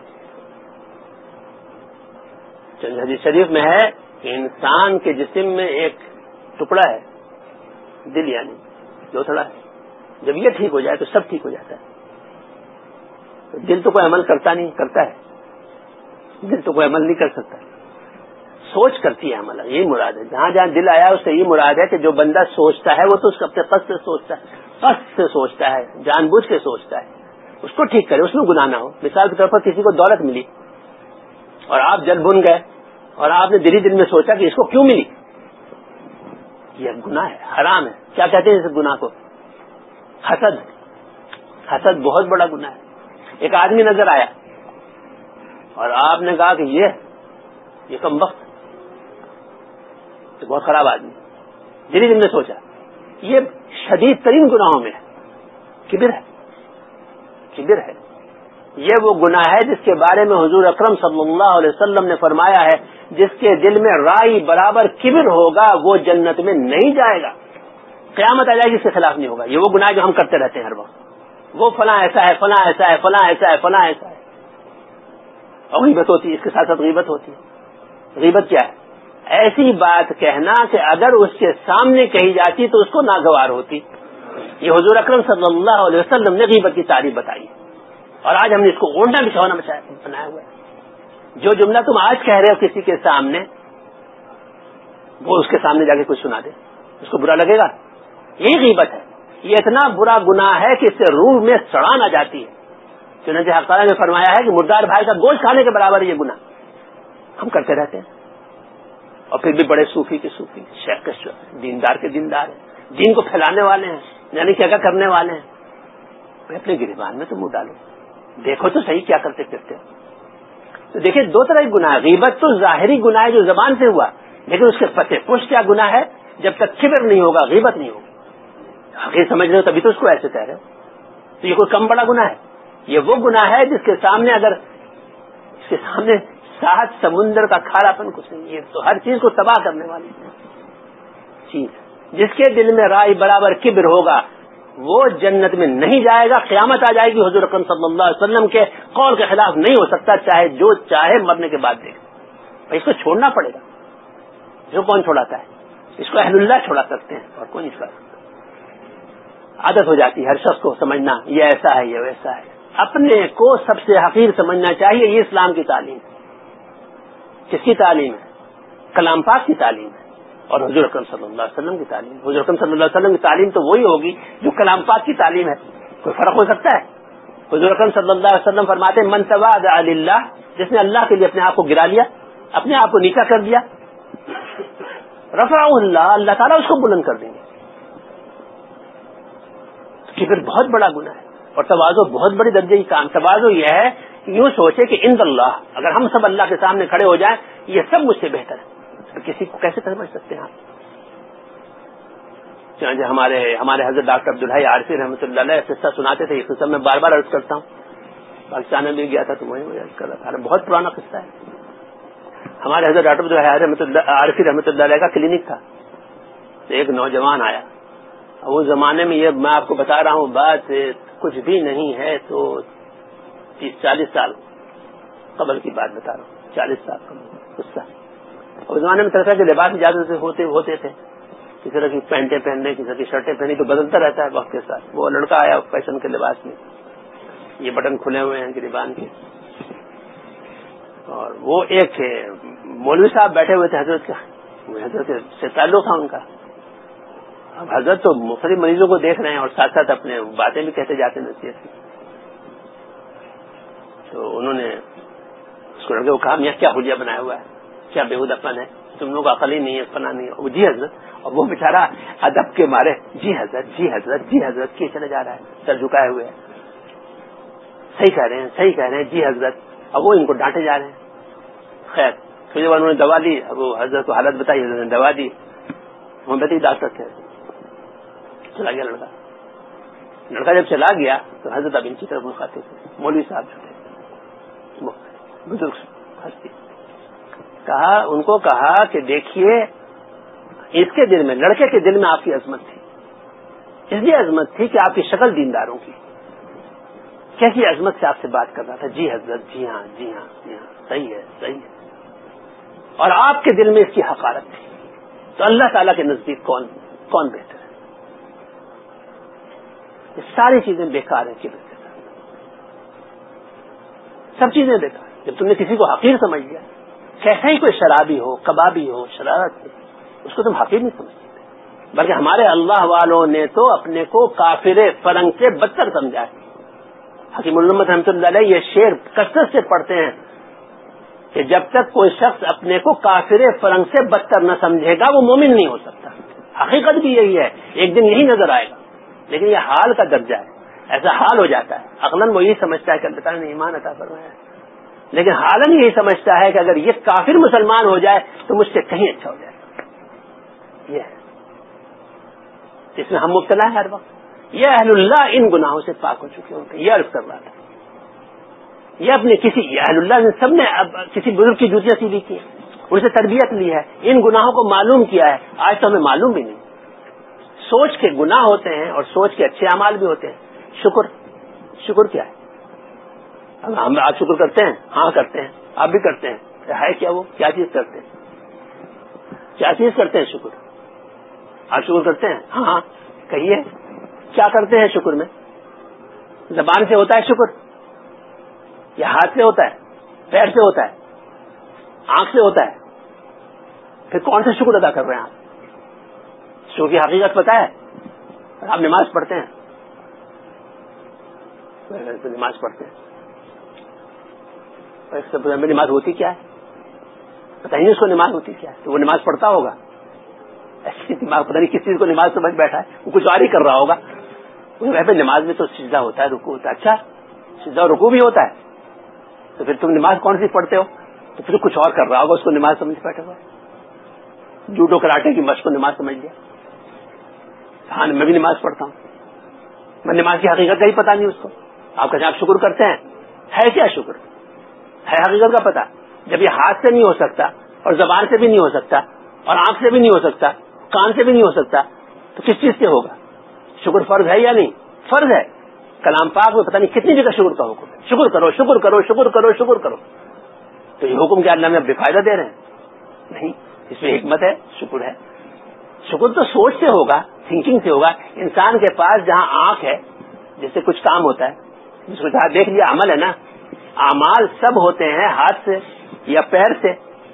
چند حدیث شریف میں ہے کہ انسان کے جسم میں ایک ٹکڑا ہے، دل یعنی جو تھوڑا ہے، جب یہ ٹھیک ہو جائے تو سب ٹھیک ہو جاتا ہے. تو دل تو کوئی عمل کرتا نہیں، کرتا ہے؟ دل تو کوئی عمل نہیں کر سکتا، سوچ کرتی ہے عمل. یہی مراد ہے. جہاں جہاں دل آیا اس سے یہ مراد ہے کہ جو بندہ سوچتا ہے وہ تو اس کو اپنے قصد سے سوچتا ہے، قصد سے سوچتا ہے، جان بوجھ کے سوچتا ہے. اس کو ٹھیک کرے، اس میں گناہ نہ ہو. مثال کے طور پر کسی کو دولت ملی اور آپ جل بن گئے اور آپ نے دلی دل میں سوچا کہ اس کو کیوں ملی، یہ گناہ ہے، حرام ہے. کیا کہتے ہیں اس گناہ کو؟ حسد. حسد بہت بڑا گناہ ہے. ایک آدمی نظر آیا اور آپ نے کہا کہ یہ یہ کم وقت بہت خراب آدمی. دلی دل نے سوچا یہ شدید ترین گناہوں میں ہے. کبر ہے، کبر ہے. یہ وہ گناہ ہے جس کے بارے میں حضور اکرم صلی اللہ علیہ وسلم نے فرمایا ہے جس کے دل میں رائی برابر کبر ہوگا وہ جنت میں نہیں جائے گا. قیامت آ جائے گی اس کے خلاف نہیں ہوگا. یہ وہ گناہ جو ہم کرتے رہتے ہیں ہر وقت. وہ فلاں ایسا ہے، فلاں ایسا ہے، فلاں ایسا ہے، فلاں ایسا ہے. اور غیبت ہوتی ہے، اس کے ساتھ ساتھ غیبت ہوتی ہے. غیبت کیا ہے؟ ایسی بات کہنا کہ اگر اس کے سامنے کہی جاتی تو اس کو ناگوار ہوتی. یہ حضور اکرم صلی اللہ علیہ وسلم نے غیبت کی تعریف بتائی اور آج ہم نے اس کو اوڑھنا بچھونا بنایا ہوا ہے. جو جملہ تم آج کہہ رہے ہو کسی کے سامنے وہ اس کے سامنے جا کے کچھ سنا دے، اس کو برا لگے گا. یہی غیبت ہے. یہ اتنا برا گناہ ہے کہ اس سے روح میں سڑان آ جاتی ہے. چنانچہ حق تعالیٰ نے فرمایا ہے کہ مردار بھائی کا گوشت کھانے کے برابر یہ گناہ ہم کرتے رہتے ہیں. اور پھر بھی بڑے صوفی کے صوفی، شیخ کے شیخ، دیندار کے دیندار ہیں، دین کو پھیلانے والے ہیں، یعنی کیا کیا کرنے والے ہیں. اپنے گریبان میں تو منہ ڈالو، دیکھو تو صحیح کیا کرتے پھرتے. تو دیکھیں دو طرح کی گناہ. غیبت تو ظاہری گناہ ہے جو زبان سے ہوا، لیکن اس کے پتے پوش کیا گناہ ہے؟ جب تک کبر نہیں ہوگا غیبت نہیں ہوگی. حقیقت سمجھ رہے ہو تبھی تو اس کو ایسے کہہ رہے ہو. تو یہ کوئی کم بڑا گناہ ہے؟ یہ وہ گناہ ہے جس کے سامنے اگر اس کے سامنے سات سمندر کا کھارا پن کچھ نہیں. یہ تو ہر چیز کو تباہ کرنے والی چیز. جس کے دل میں رائے برابر کبر ہوگا وہ جنت میں نہیں جائے گا. قیامت آ جائے گی. حضور اکرم صلی اللہ علیہ وسلم کے قول کے خلاف نہیں ہو سکتا، چاہے جو چاہے مرنے کے بعد دیکھے. اس کو چھوڑنا پڑے گا. جو کون چھوڑاتا ہے؟ اس کو اہل اللہ چھوڑا سکتے ہیں اور کوئی نہیں چھوڑا سکتا. عادت ہو جاتی ہے ہر شخص کو سمجھنا یہ ایسا ہے یہ ویسا ہے. اپنے کو سب سے حقیر سمجھنا چاہیے. یہ اسلام کی تعلیم ہے. کس کی تعلیم ہے؟ کلام پاک کی تعلیم ہے اور حضور اکرم صلی اللہ علیہ وسلم کی تعلیم. حضور اکرم صلی اللہ علیہ وسلم کی تعلیم تو وہی ہوگی جو کلام پاک کی تعلیم ہے. کوئی فرق ہو سکتا ہے؟ حضور اکرم صلی اللہ علیہ وسلم فرماتے ہیں من تواضع للہ، جس نے اللہ کے لیے اپنے آپ کو گرا لیا، اپنے آپ کو نیچا کر دیا، رفعہ اللہ، اللہ تعالیٰ اس کو بلند کر دیں گے. کبر بہت بڑا گناہ ہے اور تواضع بہت بڑی درجے کی کام. تواضع یہ ہے کہ یوں سوچے کہ عند اللہ، اگر ہم سب اللہ کے سامنے کھڑے ہو جائیں یہ سب مجھ سے بہتر ہے. کسی کو کیسے سمجھ سکتے ہیں آپ؟ چنانچہ ہمارے ہمارے حضرت ڈاکٹر عبدالحی عارفی رحمۃ اللہ علیہ قصہ سناتے تھے. یہ قصہ میں بار بار عرض کرتا ہوں. پاکستان میں بھی گیا تھا تو وہیں وہی عرض کر رہا تھا. بہت پرانا قصہ ہے. ہمارے حضرت ڈاکٹر عبدالحی رحمۃ اللہ عارفی رحمۃ اللہ علیہ کا کلینک تھا. تو ایک نوجوان آیا. اس زمانے میں یہ میں آپ کو بتا رہا ہوں بات کچھ بھی نہیں ہے تو تیس چالیس سال قبل کی بات بتا رہا ہوں. چالیس سال قبل قصہ. اس زمانے میں طرح طرح کے لباس اجازت ہوتے ہوتے تھے. کسی طرح کی پینٹیں پہننے، کسی طرح کی شرٹیں پہنی، تو بدلتا رہتا ہے وقت کے ساتھ. وہ لڑکا آیا فیشن کے لباس میں، یہ بٹن کھلے ہوئے ہیں گریبان کے، اور وہ ایک مولوی صاحب بیٹھے ہوئے تھے حضرت کا. وہ حضرت سے تعلق تھا ان کا. اب حضرت تو مختلف مریضوں کو دیکھ رہے ہیں اور ساتھ ساتھ اپنے باتیں بھی کہتے جاتے ہیں نصیحت کی. تو انہوں نے اس کو لڑکے کو کہا میاں کیا حلیہ بنایا ہوا ہے، کیا بےہودہ پن ہے، تم لوگ عقل ہی نہیں ہے، فنا نہیں ہے. جی حضرت. اور وہ بیچارہ ادب کے مارے جی حضرت جی حضرت جی حضرت کیے چلے جا رہا ہے سر جھکائے ہوئے. صحیح کہہ رہے ہیں صحیح کہہ رہے ہیں جی حضرت. اب وہ ان کو ڈانٹے جا رہے ہیں. خیر پھر جب انہوں نے دوا دی، اب وہ حضرت کو حالت بتائی، حضرت نے دوا دی. ہومیوپیتھی ڈاکٹر تھے. چلا گیا لڑکا. لڑکا جب چلا گیا تو حضرت اب ان کی طرف مخاطب تھے. مولوی صاحب جو تھے بزرگ ہستی، کہا ان کو کہا کہ دیکھیے اس کے دل میں، لڑکے کے دل میں آپ کی عظمت تھی. اس لیے عظمت تھی کہ آپ کی شکل دینداروں کی. کیسی عظمت سے آپ سے بات کر رہا تھا. جی حضرت جی ہاں جی ہاں جی ہاں صحیح ہے صحیح ہے. اور آپ کے دل میں اس کی حقارت تھی. تو اللہ تعالیٰ کے نزدیک کون کون بہتر ہے؟ یہ ساری چیزیں بیکار ہیں. کبر کے ساتھ سب چیزیں بیکار. جب تم نے کسی کو حقیر سمجھ لیا، کیسا ہی کوئی شرابی ہو، کبابی ہو، شرارت ہو، اس کو تم حقیر نہیں سمجھتے. بلکہ ہمارے اللہ والوں نے تو اپنے کو کافر فرنگ سے بدتر سمجھا ہے. حکیم الامت رحمۃ اللہ علیہ یہ شعر کثرت سے پڑھتے ہیں کہ کہ جب تک کوئی شخص اپنے کو کافر فرنگ سے بدتر نہ سمجھے گا وہ مومن نہیں ہو سکتا. حقیقت بھی یہی ہے، ایک دن یہی نظر آئے گا، لیکن یہ حال کا درجہ ہے، ایسا حال ہو جاتا ہے. عقلاً وہ یہی سمجھتا ہے کہ اللہ تعالیٰ نے ایمان عطا فرمایا ہے، لیکن حالن یہی سمجھتا ہے کہ اگر یہ کافر مسلمان ہو جائے تو مجھ سے کہیں اچھا ہو جائے. یہ ہے اس میں ہم مبتلا ہے ہر وقت. یہ اہل اللہ ان گناہوں سے پاک ہو چکے ہیں. یہ عرض کر رہا تھا، یہ اپنے کسی اہل اللہ نے سب نے اب کسی بزرگ کی جوتیاں سیدھی کی ہیں، ان سے تربیت لی ہے، ان گناہوں کو معلوم کیا ہے. آج تو ہمیں معلوم بھی نہیں. سوچ کے گناہ ہوتے ہیں اور سوچ کے اچھے اعمال بھی ہوتے ہیں. شکر شکر کیا ہے؟ ہم آپ شکر کرتے ہیں؟ ہاں کرتے ہیں. آپ بھی کرتے ہیں؟ ہے کیا وہ کیا چیز کرتے ہیں؟ کیا چیز کرتے ہیں شکر؟ آپ شکر کرتے ہیں؟ ہاں ہاں کہیے کیا کرتے ہیں شکر میں؟ زبان سے ہوتا ہے شکر یا ہاتھ سے ہوتا ہے، پیر سے ہوتا ہے، آنکھ سے ہوتا ہے؟ پھر کون سے شکر ادا کر رہے ہیں آپ؟ شکر کی حقیقت پتہ ہے؟ آپ نماز پڑھتے ہیں، نماز پڑھتے ہیں نماز ہوتی کیا ہے؟ پتہ نہیں اس کو نماز ہوتی کیا ہے. تو وہ نماز پڑھتا ہوگا، ایسی دماغ پتہ نہیں کس چیز کو نماز سمجھ بیٹھا ہے، وہ کچھ اور ہی کر رہا ہوگا. نماز میں تو سجدہ ہوتا ہے، رکوع ہوتا ہے. اچھا سجدہ اور رکوع بھی ہوتا ہے، تو پھر تم نماز کون سی پڑھتے ہو؟ تو پھر کچھ اور کر رہا ہوگا، اس کو نماز سمجھ بیٹھا ہوا. جوڈو کراٹے کی مشق کو نماز سمجھ لیا. ہاں میں بھی نماز پڑھتا ہوں، میں نماز کی حقیقت کا ہی پتہ نہیں اس کو. آپ کہتے ہیں آپ شکر کرتے ہیں، ہے کیا شکر؟ ہے حقیقت کا پتہ؟ جب یہ ہاتھ سے نہیں ہو سکتا اور زبان سے بھی نہیں ہو سکتا اور آنکھ سے بھی نہیں ہو سکتا، کان سے بھی نہیں ہو سکتا، تو کس چیز سے ہوگا؟ شکر فرض ہے یا نہیں؟ فرض ہے. کلام پاک میں پتہ نہیں کتنی جگہ شکر کا حکم ہے، شکر کرو شکر کرو شکر کرو شکر کرو. تو یہ حکم کیا اللہ میں اب بے فائدہ دے رہے ہیں؟ نہیں، اس میں حکمت ہے، شکر ہے. شکر تو سوچ سے ہوگا، تھنکنگ سے ہوگا. انسان کے پاس جہاں آنکھ ہے، جس سے کچھ کام ہوتا ہے، جس کو جہاں دیکھ لیا عمل ہے نا، اعمال سب ہوتے ہیں ہاتھ سے یا پیر سے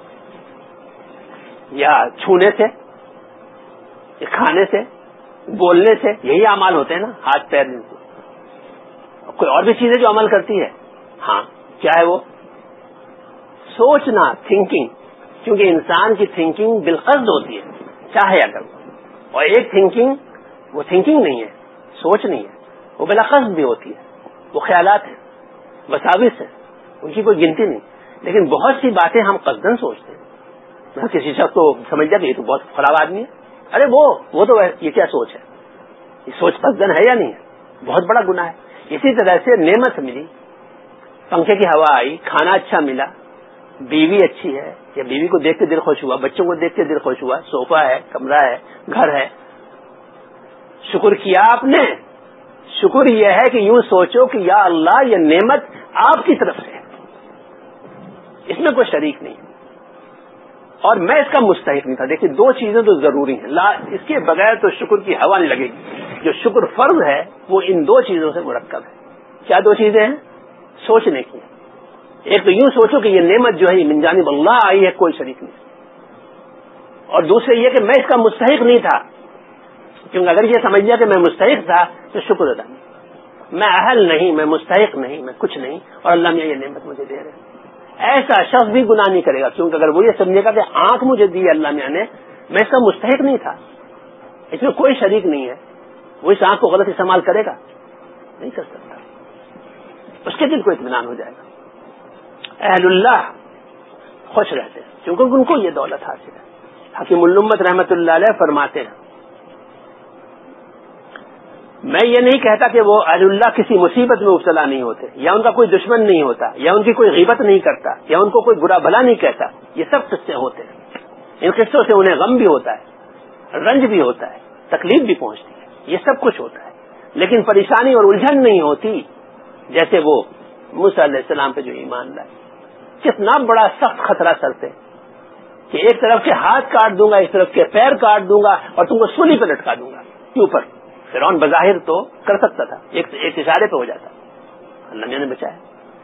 یا چھونے سے یا کھانے سے بولنے سے. یہی اعمال ہوتے ہیں نا، ہاتھ پیر سے. کوئی اور بھی چیز ہے جو عمل کرتی ہے؟ ہاں کیا ہے وہ؟ سوچنا، تھنکنگ. کیونکہ انسان کی تھنکنگ بالقصد ہوتی ہے، چاہے اگر. اور ایک تھنکنگ وہ تھنکنگ نہیں ہے، سوچ نہیں ہے، وہ بلا قصد بھی ہوتی ہے. وہ خیالات ہیں، وساوس ہیں، ان کی کوئی گنتی نہیں. لیکن بہت سی باتیں ہم قصدن سوچتے ہیں. میں کسی شخص کو سمجھ جائے کہ یہ تو بہت خراب آدمی ہے، ارے وہ وہ تو یہ کیا سوچ ہے؟ یہ سوچ قصدن ہے یا نہیں ہے؟ بہت بڑا گناہ ہے. اسی طرح سے نعمت ملی، پنکھے کی ہوا آئی، کھانا اچھا ملا، بیوی اچھی ہے، یا بیوی کو دیکھ کے دل خوش ہوا، بچوں کو دیکھ کے دل خوش ہوا، صوفہ ہے، کمرہ ہے، گھر ہے. شکر کیا آپ نے؟ شکر یہ ہے کہ یوں سوچو کہ یا اللہ یہ نعمت آپ کی طرف سے ہے، اس میں کوئی شریک نہیں اور میں اس کا مستحق نہیں تھا. دیکھیے دو چیزیں تو ضروری ہیں، لا اس کے بغیر تو شکر کی ہوا نہیں لگے گی. جو شکر فرض ہے وہ ان دو چیزوں سے مرکب ہے. کیا دو چیزیں ہیں؟ سوچنے کی. ایک تو یوں سوچو کہ یہ نعمت جو ہے من جانب اللہ آئی ہے، کوئی شریک نہیں. اور دوسرے یہ کہ میں اس کا مستحق نہیں تھا، کیونکہ اگر یہ سمجھ لیا کہ میں مستحق تھا تو شکر ادا نہیں. میں اہل نہیں، میں مستحق نہیں، میں کچھ نہیں، اور اللہ میاں یہ نعمت مجھے دے رہے ہیں. ایسا شخص بھی گناہ نہیں کرے گا، کیونکہ اگر وہ یہ سمجھے گا کہ آنکھ مجھے دی اللہ میاں نے، میں اس کا مستحق نہیں تھا، اس میں کوئی شریک نہیں ہے، وہ اس آنکھ کو غلط استعمال کرے گا؟ نہیں کر سکتا. اس کے دل کو اطمینان ہو جائے گا. اہل اللہ خوش رہتے ہیں کیونکہ ان کو یہ دولت حاصل ہے. حکیم الامت رحمت اللہ علیہ فرماتے ہیں، میں یہ نہیں کہتا کہ وہ اہل اللہ کسی مصیبت میں مبتلا نہیں ہوتے، یا ان کا کوئی دشمن نہیں ہوتا، یا ان کی کوئی غیبت نہیں کرتا، یا ان کو کوئی برا بھلا نہیں کہتا. یہ سب قصے ہوتے ہیں. ان قصوں سے انہیں غم بھی ہوتا ہے، رنج بھی ہوتا ہے، تکلیف بھی پہنچتی ہے، یہ سب کچھ ہوتا ہے. لیکن پریشانی اور الجھن نہیں ہوتی. جیسے وہ موسیٰ علیہ السلام پہ جو ایمان لائے، کتنا بڑا سخت خطرہ سر پہ کہ ایک طرف کے ہاتھ کاٹ دوں گا، ایک طرف کے پیر کاٹ دوں گا اور تم کو سولی پہ لٹکا دوں گا. کیوں پر فرعون بظاہر تو کر سکتا تھا، ایک ایک اشارے پہ ہو جاتا، اللہ میاں نے بچایا.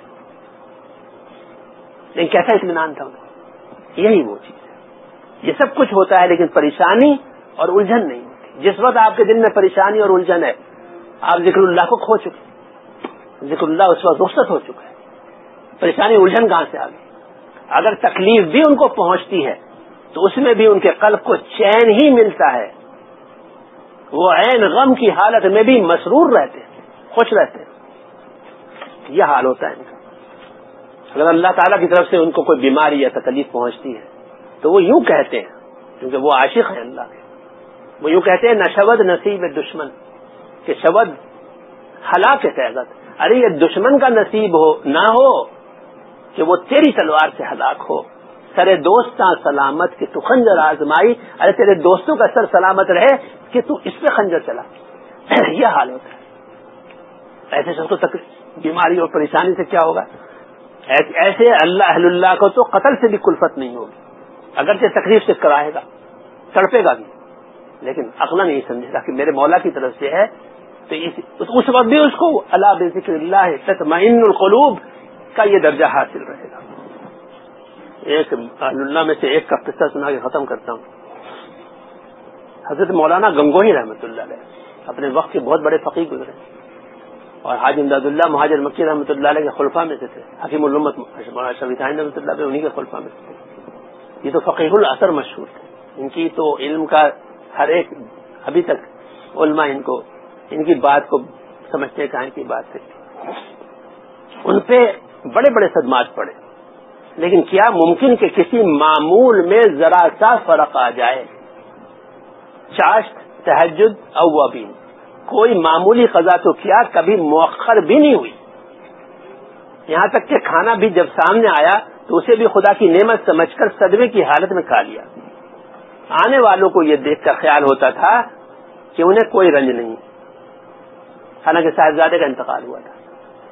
لیکن کیسا اطمینان تھا انہیں؟ یہی وہ چیز ہے. یہ سب کچھ ہوتا ہے لیکن پریشانی اور الجھن نہیں ہوتی. جس وقت آپ کے دل میں پریشانی اور الجھن ہے، آپ ذکر اللہ کو کھو چکے. ذکر اللہ اس وقت رخصت ہو چکا ہے. پریشانی الجھن کہاں سے آ گئی؟ اگر تکلیف بھی ان کو پہنچتی ہے تو اس میں بھی ان کے قلب کو چین ہی ملتا ہے وہ عین غم کی حالت میں بھی مسرور رہتے ہیں، خوش رہتے ہیں. یہ حال ہوتا ہے ان کا. اگر اللہ تعالیٰ کی طرف سے ان کو کوئی بیماری یا تکلیف پہنچتی ہے تو وہ یوں کہتے ہیں، کیونکہ وہ عاشق ہیں اللہ کے، وہ یوں کہتے ہیں نہ شبد نصیب دشمن، کہ شبد ہلاک ہے عزت. ارے یہ دشمن کا نصیب ہو نہ ہو کہ وہ تیری تلوار سے ہلاک ہو. سرے دوستاں سلامت کہ تو خنجر آزمائی، ارے تیرے دوستوں کا سر سلامت رہے کہ تو اس پہ خنجر چلا. یہ حال ہوتا ہے. ایسے شخص کو تکلیف، بیماری اور پریشانی سے کیا ہوگا؟ ایسے اللہ اہل اللہ کو تو قتل سے بھی کلفت نہیں ہوگی، اگرچہ تکلیف سے کرائے گا، تڑپے گا بھی، لیکن عقلا نہیں سمجھے گا کہ میرے مولا کی طرف سے ہے. تو اس وقت بھی اس کو الا بذکر اللہ تطمئن القلوب کا یہ درجہ حاصل رہے گا. ایک اہل اللہ میں سے ایک کا قصہ سنا کے ختم کرتا ہوں. حضرت مولانا گنگوہی رحمۃ اللہ علیہ اپنے وقت کے بہت بڑے فقیہ گزرے، اور حاجی امداد اللہ مہاجر مکی رحمۃ اللہ علیہ کے خلفاء میں سے تھے. حکیم الامت مولانا شفیع عین رحمۃ اللہ علیہ انہی کے خلفاء میں سے تھے. یہ تو فقیہ الاثر مشہور تھے. ان کی تو علم کا ہر ایک، ابھی تک علماء ان کو ان کی بات کو سمجھتے کہاں کی بات ہے. ان پہ بڑے بڑے صدمات پڑے، لیکن کیا ممکن کہ کسی معمول میں ذرا سا فرق آ جائے؟ چاشت، تہجد، اوابین، کوئی معمولی قضا تو کیا کبھی مؤخر بھی نہیں ہوئی. یہاں تک کہ کھانا بھی جب سامنے آیا تو اسے بھی خدا کی نعمت سمجھ کر صدمے کی حالت میں کھا لیا. آنے والوں کو یہ دیکھ کر خیال ہوتا تھا کہ انہیں کوئی رنج نہیں، حالانکہ صاحبزادے کا انتقال ہوا تھا.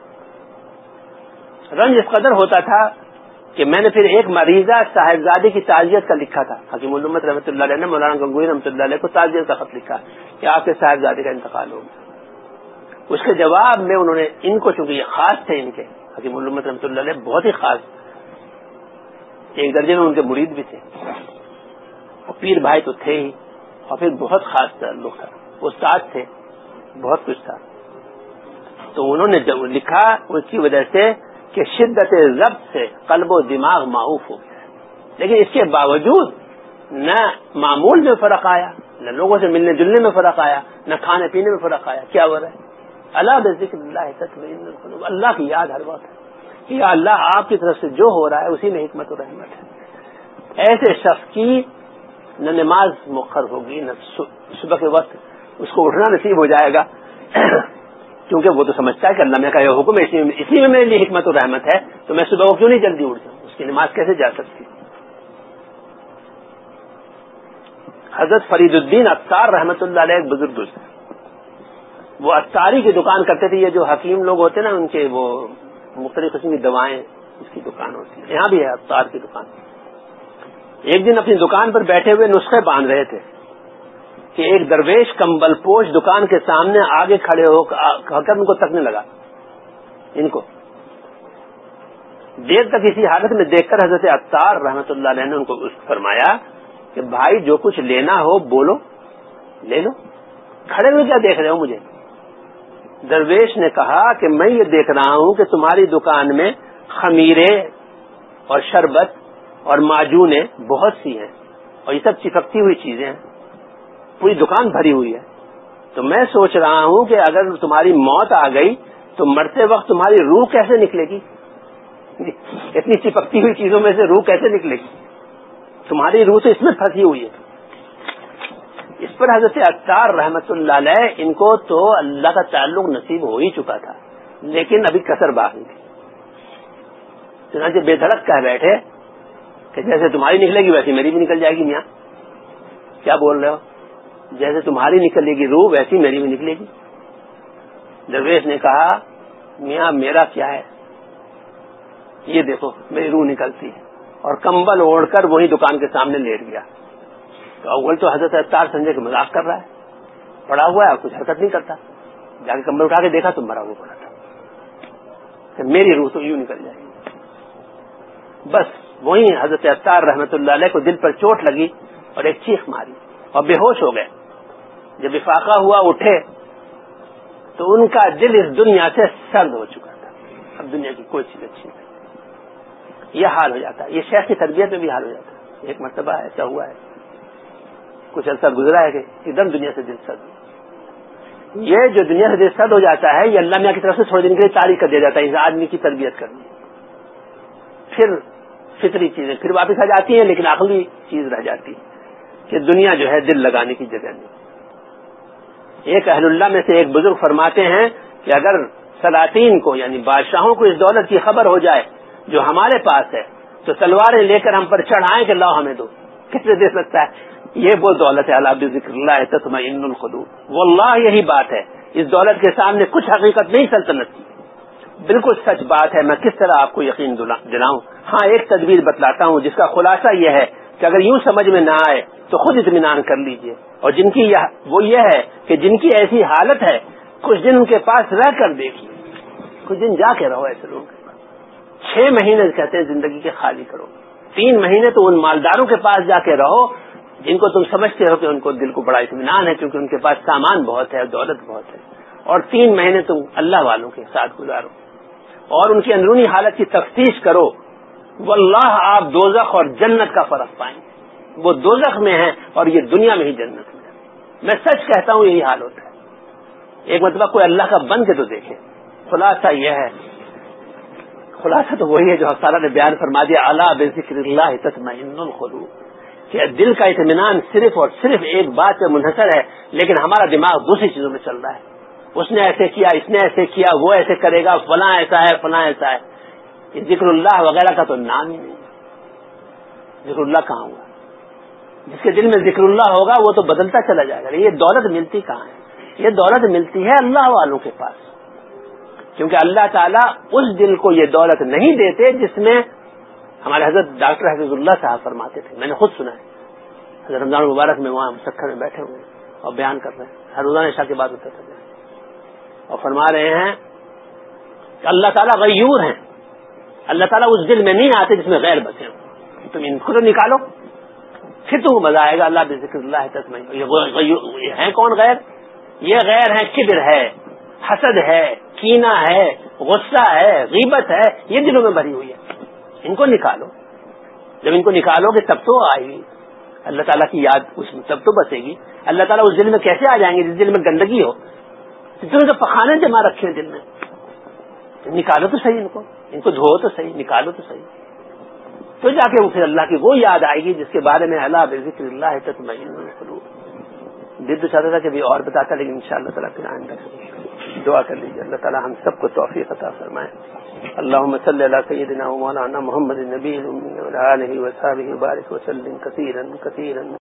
رنج اس قدر ہوتا تھا کہ میں نے پھر ایک مریضہ صاحبزادے کی تعزیت کا لکھا تھا. حکیم الامت رحمۃ اللہ علیہ نے مولانا گنگوہی رحمۃ اللہ علیہ کو تعزیت کا خط لکھا کہ آپ کے صاحبزادے کا انتقال ہو گیا. اس کے جواب میں انہوں نے ان کو، چونکہ یہ خاص تھے ان کے، حکیم الامت رحمۃ اللہ علیہ بہت ہی خاص، ایک درجے میں ان کے مرید بھی تھے، اور پیر بھائی تو تھے ہی، اور پھر بہت خاص تعلق تھا، استاد تھے، بہت کچھ تھا. تو انہوں نے جب لکھا اس کی وجہ سے کہ شدت ضبط سے قلب و دماغ معوف ہو گیا، لیکن اس کے باوجود نہ معمول میں فرق آیا، نہ لوگوں سے ملنے جلنے میں فرق آیا، نہ کھانے پینے میں فرق آیا. کیا ہو رہا ہے؟ الا بذکر اللہ تطمئن القلوب. اللہ کی یاد ہر وقت ہے کہ یا اللہ آپ کی طرف سے جو ہو رہا ہے اسی میں حکمت و رحمت ہے. ایسے شخص کی نہ نماز مؤخر ہوگی، نہ صبح کے وقت اس کو اٹھنا نصیب ہو جائے گا، کیونکہ وہ تو سمجھتا ہے کہ اللہ میں کا یہ حکم ہے، اسی میں میرے لیے حکمت و رحمت ہے، تو میں صبح کو کیوں نہیں جلدی اٹھ جاؤں؟ اس کی نماز کیسے جا سکتی؟ حضرت فرید الدین عطار رحمۃ اللہ علیہ ایک بزرگ دوست، وہ عطاری کی دکان کرتے تھے. یہ جو حکیم لوگ ہوتے ہیں نا، ان کے وہ مختلف قسم کی دوائیں اس کی دکان ہوتی ہے. یہاں بھی ہے عطار کی دکان. ایک دن اپنی دکان پر بیٹھے ہوئے نسخے باندھ رہے تھے کہ ایک درویش کمبل پوش دکان کے سامنے آگے کھڑے ہو کر ان کو تکنے لگا. ان کو دیر تک اسی حالت میں دیکھ کر حضرت عطار رحمۃ اللہ علیہ نے ان کو فرمایا کہ بھائی جو کچھ لینا ہو بولو، لے لو، کھڑے ہوئے کیا دیکھ رہے ہو مجھے؟ درویش نے کہا کہ میں یہ دیکھ رہا ہوں کہ تمہاری دکان میں خمیرے اور شربت اور معجونیں بہت سی ہیں، اور یہ سب چپکتی ہوئی چیزیں ہیں، پوری دکان بھری ہوئی ہے. تو میں سوچ رہا ہوں کہ اگر تمہاری موت آ گئی تو مرتے وقت تمہاری روح کیسے نکلے گی؟ اتنی چپکتی ہوئی چیزوں میں سے روح کیسے نکلے گی؟ تمہاری روح تو اس میں پھنسی ہوئی ہے. اس پر حضرت عطار رحمت اللہ علیہ ان کو تو اللہ کا تعلق نصیب ہو ہی چکا تھا، لیکن ابھی کسر باقی تھی. چنانچہ بے دھڑک کہہ بیٹھے کہ جیسے تمہاری نکلے گی ویسی میری بھی نکل جائے گی. میاں کیا بول رہے ہو؟ جیسے تمہاری نکلے گی روح ویسی میری بھی نکلے گی. درویش نے کہا میاں میرا کیا ہے، یہ دیکھو میری روح نکلتی ہے، اور کمبل اوڑھ کر وہی دکان کے سامنے لیٹ گیا. تو اول تو حضرت عطار سمجھے کہ مذاق کر رہا ہے، پڑا ہوا ہے کچھ حرکت نہیں کرتا. جا کے کمبل اٹھا کے دیکھا تو مرا ہوا پڑا تھا کہ میری روح تو یوں نکل جائے گی. بس وہیں حضرت عطار رحمت اللہ علیہ کو دل پر چوٹ لگی اور ایک چیخ ماری اور بے ہوش ہو گئے. جب افاقہ ہوا اٹھے تو ان کا دل اس دنیا سے سرد ہو چکا تھا. اب دنیا کی کوئی چیز اچھی نہیں. یہ حال ہو جاتا ہے. یہ شیخ کی تربیت میں بھی حال ہو جاتا ہے. ایک مرتبہ ایسا ہوا ہے کچھ عرصہ گزرا ہے کہ ایک دم دنیا سے دل سد، یہ جو دنیا سے دل سد ہو جاتا ہے یہ اللہ میاں کی طرف سے تھوڑے دن کے لیے تاریخ کر دیا جاتا ہے اس آدمی کی تربیت کرنی، پھر فطری چیزیں پھر واپس آ جاتی ہیں، لیکن عقلی چیز رہ جاتی ہے کہ دنیا جو ہے دل لگانے کی جگہ نہیں۔ ایک اہل اللہ میں سے ایک بزرگ فرماتے ہیں کہ اگر سلاطین کو یعنی بادشاہوں کو اس دولت کی خبر ہو جائے جو ہمارے پاس ہے تو تلواریں لے کر ہم پر چڑھائیں کہ لاؤ ہمیں دو، کتنے دے سکتا ہے؟ یہ وہ دولت ہے الا بذکر اللہ تطمئن القلوب، واللہ یہی بات ہے، اس دولت کے سامنے کچھ حقیقت نہیں سلطنت کی، بالکل سچ بات ہے۔ میں کس طرح آپ کو یقین دلاؤں؟ ہاں ایک تدبیر بتلاتا ہوں جس کا خلاصہ یہ ہے کہ اگر یوں سمجھ میں نہ آئے تو خود اطمینان کر لیجئے، اور جن کی یہ وہ یہ ہے کہ جن کی ایسی حالت ہے کچھ دن ان کے پاس رہ کر دیکھیے، کچھ دن جا کے رہو ایسے لوگوں کے پاس، چھ مہینے کہتے ہیں زندگی کے خالی کرو، تین مہینے تو ان مالداروں کے پاس جا کے رہو جن کو تم سمجھتے ہو کہ ان کو دل کو بڑا اطمینان ہے کیونکہ ان کے پاس سامان بہت ہے، دولت بہت ہے، اور تین مہینے تم اللہ والوں کے ساتھ گزارو اور ان کی اندرونی حالت کی تفتیش کرو، واللہ آپ دوزخ اور جنت کا فرق پائیں گے، وہ دوزخ میں ہیں اور یہ دنیا میں ہی جنت میں ہے۔ میں سچ کہتا ہوں یہی حال ہوتا ہے، ایک مرتبہ کوئی اللہ کا بن کے تو دیکھے۔ خلاصہ یہ ہے، خلاصہ تو وہی ہے جو حق تعالیٰ نے بیان فرما دیا، الا بذکر اللہ تطمئن القلوب، کہ دل کا اطمینان صرف اور صرف ایک بات پہ منحصر ہے، لیکن ہمارا دماغ دوسری چیزوں میں چل رہا ہے، اس نے ایسے کیا، اس نے ایسے کیا، وہ ایسے کرے گا، فلاں ایسا ہے، فلاں ایسا ہے، یہ ذکر اللہ وغیرہ کا تو نام ہی نہیں ہے۔ ذکر اللہ کہاں ہوا؟ جس کے دل میں ذکر اللہ ہوگا وہ تو بدلتا چلا جائے گا۔ یہ دولت ملتی کہاں ہے؟ یہ دولت ملتی ہے اللہ والوں کے پاس، کیونکہ اللہ تعالیٰ اس دل کو یہ دولت نہیں دیتے جس میں ہمارے حضرت ڈاکٹر حفیظ اللہ صاحب فرماتے تھے، میں نے خود سنا ہے، حضرت رمضان المبارک میں وہاں مسکر میں بیٹھے ہوئے اور بیان کر رہے ہیں، ہر روزانہ عشاء کے بعد ہوتا تھا، اور فرما رہے ہیں کہ اللہ تعالیٰ غیور ہیں، اللہ تعالیٰ اس دل میں نہیں آتے جس میں غیر بسے ہوں، تم ان کو نکالو پھر تم کو مزہ آئے گا۔ اللہ بذکر اللہ تطمئن، یہ ہیں کون غیر؟ یہ غیر ہیں کبر ہے، حسد ہے، کینہ ہے، غصہ ہے، غیبت ہے، یہ دلوں میں بھری ہوئی ہے، ان کو نکالو۔ جب ان کو نکالو گے تب تو آئے گی اللہ تعالیٰ کی یاد، اس میں تب تو بسے گی۔ اللہ تعالیٰ اس دل میں کیسے آ جائیں گے جس دل میں گندگی ہو، جتنے تو پخانے جمع رکھے ہیں دل میں، نکالو تو صحیح، ان کو ان کو دھو تو صحیح، نکالو تو صحیح، تو جا کے پھر اللہ کی وہ یاد آئے گی جس کے بارے میں الا بذکر اللہ تطمئن القلوب۔ دل تو چاہتا تھا کہ بھی اور بتاتا، لیکن ان شاء اللہ تعالیٰ پھر آئندہ دعا کر لیجیے اللہ تعالیٰ ہم سب کو توفیق عطا فرمائے۔ اللهم صل على سيدنا ومولانا محمد النبي الأمي وعلى آله وصحبه وبارك وسلم كثيرا كثيرا